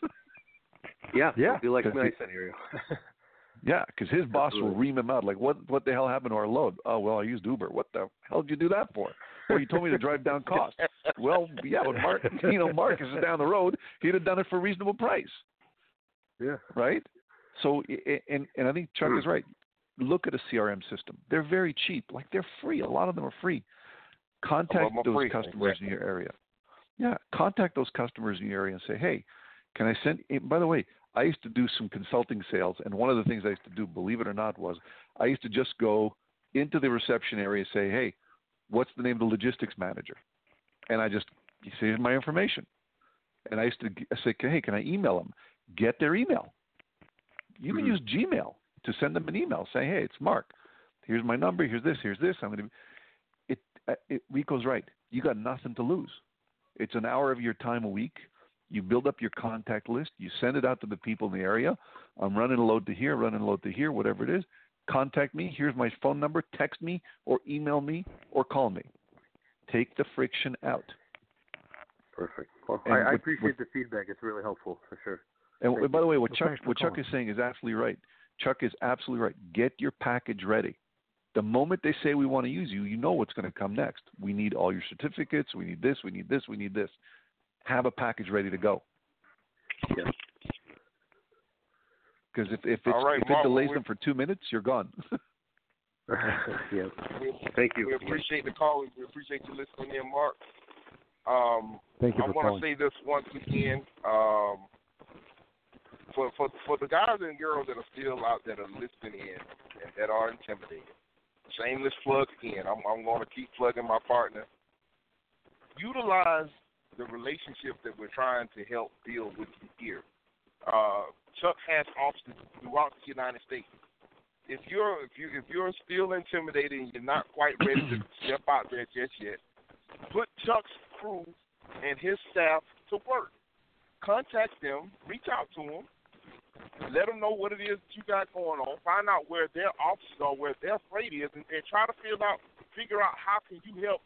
Yeah, yeah. It'll be like my scenario. Yeah, because his boss Absolutely. will ream him out. Like, what what the hell happened to our load? Oh, well, I used Uber. What the hell did you do that for? Well, you told me to drive down costs. Well, yeah, but Mark, you know, Marcus is down the road. He'd have done it for a reasonable price. Yeah. Right? So, and and I think Chuck mm. is right. Look at a C R M system. They're very cheap. Like, they're free. A lot of them are free. Contact those free. customers in your area. Yeah, contact those customers in your area and say, hey, can I send – by the way, I used to do some consulting sales, and one of the things I used to do, believe it or not, was I used to just go into the reception area and say, hey, what's the name of the logistics manager? And I just – you say, here's my information. And I used to say, hey, can I email them? Get their email. You can mm-hmm. use Gmail to send them an email saying, hey, it's Mark. Here's my number. Here's this. Here's this. I'm going to – it, it Rico's right. You got nothing to lose. It's an hour of your time a week. You build up your contact list. You send it out to the people in the area. I'm running a load to here, running a load to here, whatever it is. Contact me. Here's my phone number. Text me or email me or call me. Take the friction out. Perfect. Well, And I, I with- appreciate with- the feedback. It's really helpful, for sure. And Thank by the way, what Well, Chuck thanks for what Chuck calling. is saying is absolutely right. Chuck is absolutely right. Get your package ready. The moment they say we want to use you, you know what's going to come next. We need all your certificates. We need this. We need this. We need this. Have a package ready to go. Yeah. Because if if, it's, All right, if Mark, it delays we- them for two minutes, you're gone. yeah. We, Thank you. We appreciate the call. We appreciate you listening in, Mark. Um, Thank you I for want calling. to say this once again. Um, for, for for the guys and girls that are still out that are listening in and that are intimidated, shameless plug again. I'm, I'm going to keep plugging my partner. Utilize the relationship that we're trying to help build with you here. Uh, Chuck has offices throughout the United States. If you're if you if you're still intimidated and you're not quite ready to step out there just yet, put Chuck's crew and his staff to work. Contact them, reach out to them, let them know what it is that you got going on. Find out where their offices are, where their freight is, and, and try to figure out figure out how can you help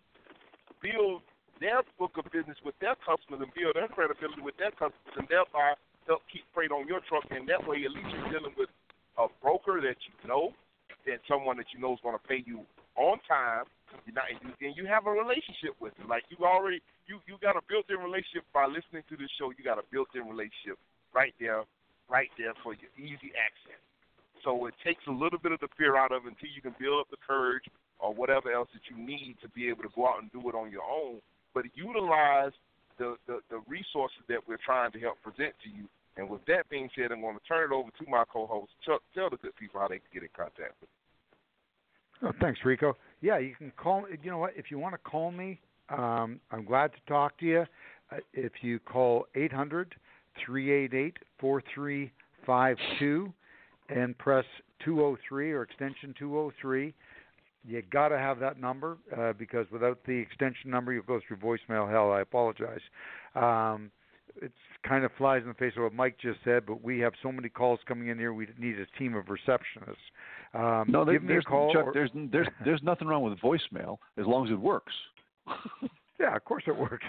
build their book of business with their customers and build their credibility with their customers, and thereby help keep freight on your truck. And that way, at least you're dealing with a broker that you know, and someone that you know is going to pay you on time. You're not, and, you, and you have a relationship with them. Like you already, you, you got a built-in relationship by listening to this show. You got a built-in relationship right there, right there for your easy access. So it takes a little bit of the fear out of it until you can build up the courage or whatever else that you need to be able to go out and do it on your own. But utilize the, the, the resources that we're trying to help present to you. And with that being said, I'm going to turn it over to my co-host, Chuck. Tell the good people how they can get in contact with you. Oh, thanks, Rico. Yeah, you can call. You know what? If you want to call me, um, I'm glad to talk to you. Uh, if you call eight hundred, three eight eight, four three five two and press two oh three or extension two oh three, you got to have that number uh, because without the extension number, you'll go through voicemail hell. I apologize. Um, it kind of flies in the face of what Mike just said, but we have so many calls coming in here, we need a team of receptionists. Um, No, there, give me a there's call. Chuck, or, there's there's there's nothing wrong with voicemail as long as it works. Yeah, of course it works.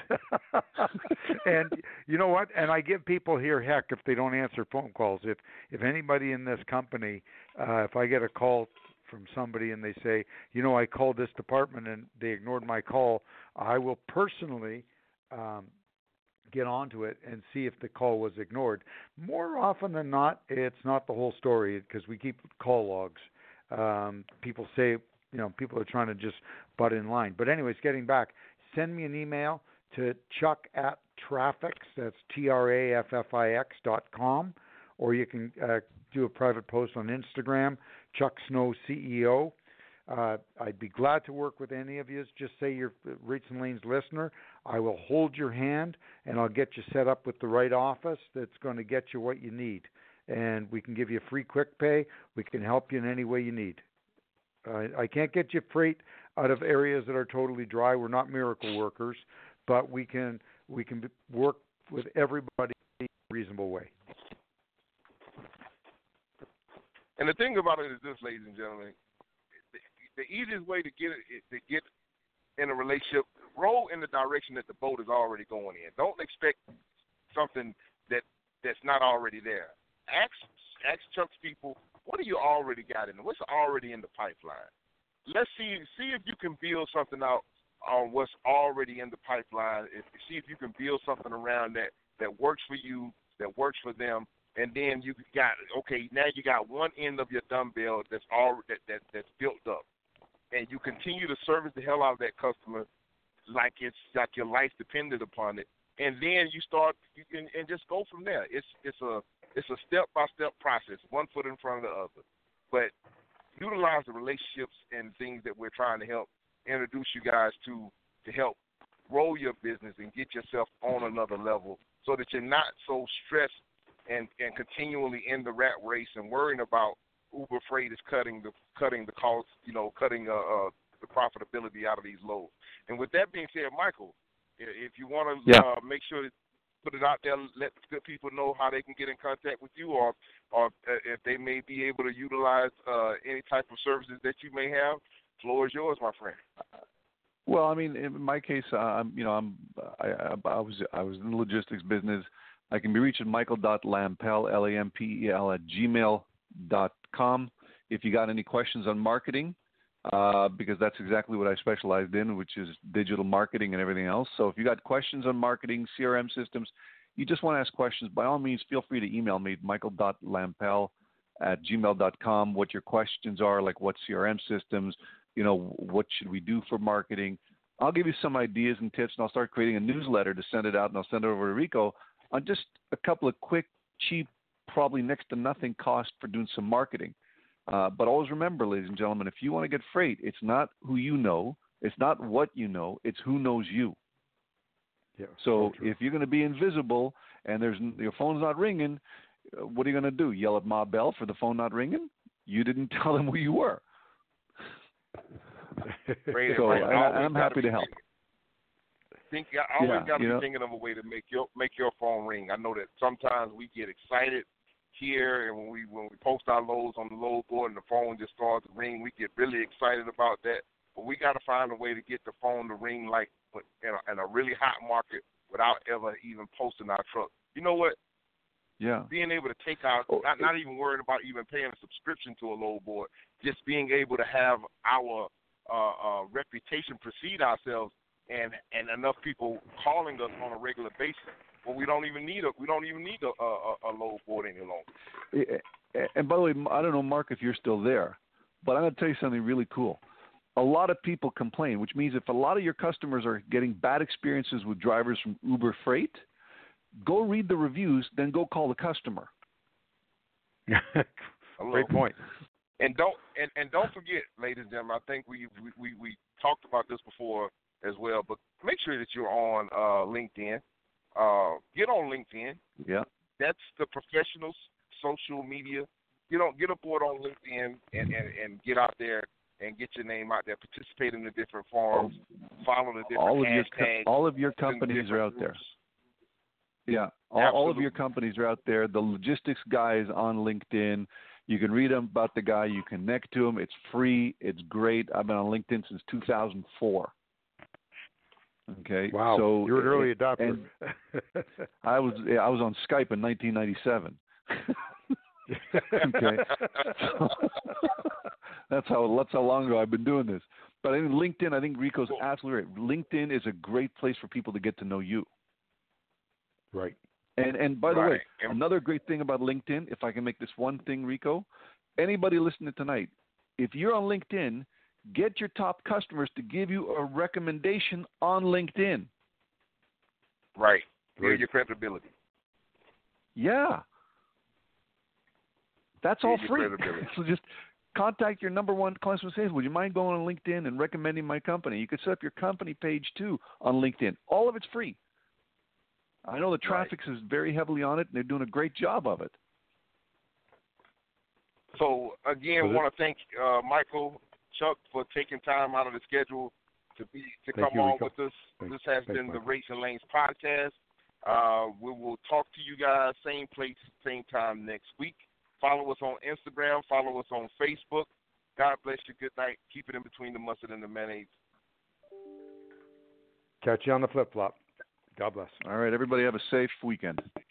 And you know what? And I give people here heck if they don't answer phone calls. If if anybody in this company, uh, if I get a call from somebody and they say, you know, I called this department and they ignored my call, I will personally um, get onto it and see if the call was ignored. More often than not, it's not the whole story because we keep call logs. Um, people say, you know, people are trying to just butt in line. But anyways, getting back, send me an email to Chuck at Traffix, that's T R A F F I X dot com, or you can uh, do a private post on Instagram, Chuck Snow C E O. Uh, I'd be glad to work with any of you. Just say you're Rates and Lanes listener. I will hold your hand, and I'll get you set up with the right office that's going to get you what you need. And we can give you free quick pay. We can help you in any way you need. Uh, I can't get you freight out of areas that are totally dry. We're not miracle workers, but we can we can work with everybody in a reasonable way. And the thing about it is this, ladies and gentlemen, the, the easiest way to get it to get in a relationship, roll in the direction that the boat is already going in. Don't expect something that that's not already there. Ask ask church people, what do you already got in? What's already in the pipeline? Let's see see if you can build something out on what's already in the pipeline. If, see if you can build something around that that works for you, that works for them, and then you got okay. Now you got one end of your dumbbell that's all that, that that's built up, and you continue to service the hell out of that customer like it's like your life depended upon it. And then you start you can and just go from there. It's it's a it's a step by step process, one foot in front of the other. But utilize the relationships and things that we're trying to help introduce you guys to to help grow your business and get yourself on another level, so that you're not so stressed and and continually in the rat race and worrying about Uber Freight is cutting the cutting the cost, you know, cutting uh, uh the profitability out of these loads. And with that being said, Michael, if you want to yeah. uh, make sure to put it out there, let good people know how they can get in contact with you, or or if they may be able to utilize uh, any type of services that you may have. Floor is yours, my friend. Well, I mean, in my case, uh, I'm you know I'm I, I, I was I was in the logistics business. I can be reached at michael dot lampel, L A M P E L, at gmail dot com. If you got any questions on marketing, uh, because that's exactly what I specialized in, which is digital marketing and everything else. So if you got questions on marketing, C R M systems, you just want to ask questions, by all means, feel free to email me, michael dot lampel at gmail dot com, what your questions are, like what C R M systems, you know, what should we do for marketing. I'll give you some ideas and tips, and I'll start creating a newsletter to send it out, and I'll send it over to Rico on just a couple of quick, cheap, probably next to nothing cost for doing some marketing. Uh, but always remember, ladies and gentlemen, if you want to get freight, it's not who you know, it's not what you know, it's who knows you. Yeah, so so if you're going to be invisible and there's your phone's not ringing, what are you going to do? Yell at Ma Bell for the phone not ringing? You didn't tell them who you were. so I, I'm happy to help. Think I always yeah, got to be know? thinking of a way to make your make your phone ring. I know that sometimes we get excited here, and when we when we post our loads on the load board and the phone just starts to ring, we get really excited about that. But we got to find a way to get the phone to ring like in a, in a really hot market without ever even posting our truck. You know what? Yeah. Being able to take our oh, not not even worrying about even paying a subscription to a load board, just being able to have our uh, uh, reputation precede ourselves. And, and enough people calling us on a regular basis, well, we don't even need a we don't even need a, a, a load board any longer. And by the way, I don't know, Mark, if you're still there, but I'm going to tell you something really cool. A lot of people complain, which means if a lot of your customers are getting bad experiences with drivers from Uber Freight, go read the reviews, then go call the customer. Great point. And don't and, and don't forget, ladies and gentlemen, I think we we, we, we talked about this before as well, but make sure that you're on uh, LinkedIn. Uh, get on LinkedIn. Yeah, that's the professional social media. You know, get aboard on LinkedIn and, and, and get out there and get your name out there. Participate in the different forums. Follow the different all of hashtags. Your, all of your companies are out groups. there. Yeah, all, all of your companies are out there. The logistics guy is on LinkedIn. You can read about the guy. You connect to him. It's free. It's great. I've been on LinkedIn since two thousand four. Okay. Wow. So you're an early adopter. I was I was on Skype in nineteen ninety-seven. Okay. So, that's how that's how long ago I've been doing this. But I think LinkedIn, I think Rico's absolutely right. LinkedIn is a great place for people to get to know you. Right. And and by the right. way, another great thing about LinkedIn, if I can make this one thing, Rico, anybody listening tonight, if you're on LinkedIn, get your top customers to give you a recommendation on LinkedIn. Right. Build your credibility. Yeah. That's all free. Credibility. So just contact your number one customer sales. Would you mind going on LinkedIn and recommending my company? You could set up your company page too on LinkedIn. All of it's free. I know the traffic right. is very heavily on it, and they're doing a great job of it. So again, I want to thank uh, Michael, Chuck for taking time out of the schedule to be to thank come you, on Rico. with us. Thanks. This has Thanks, been Michael. the Racing Lanes podcast. Uh, we will talk to you guys same place, same time next week. Follow us on Instagram. Follow us on Facebook. God bless you. Good night. Keep it in between the mustard and the mayonnaise. Catch you on the flip flop. God bless. All right, everybody have a safe weekend.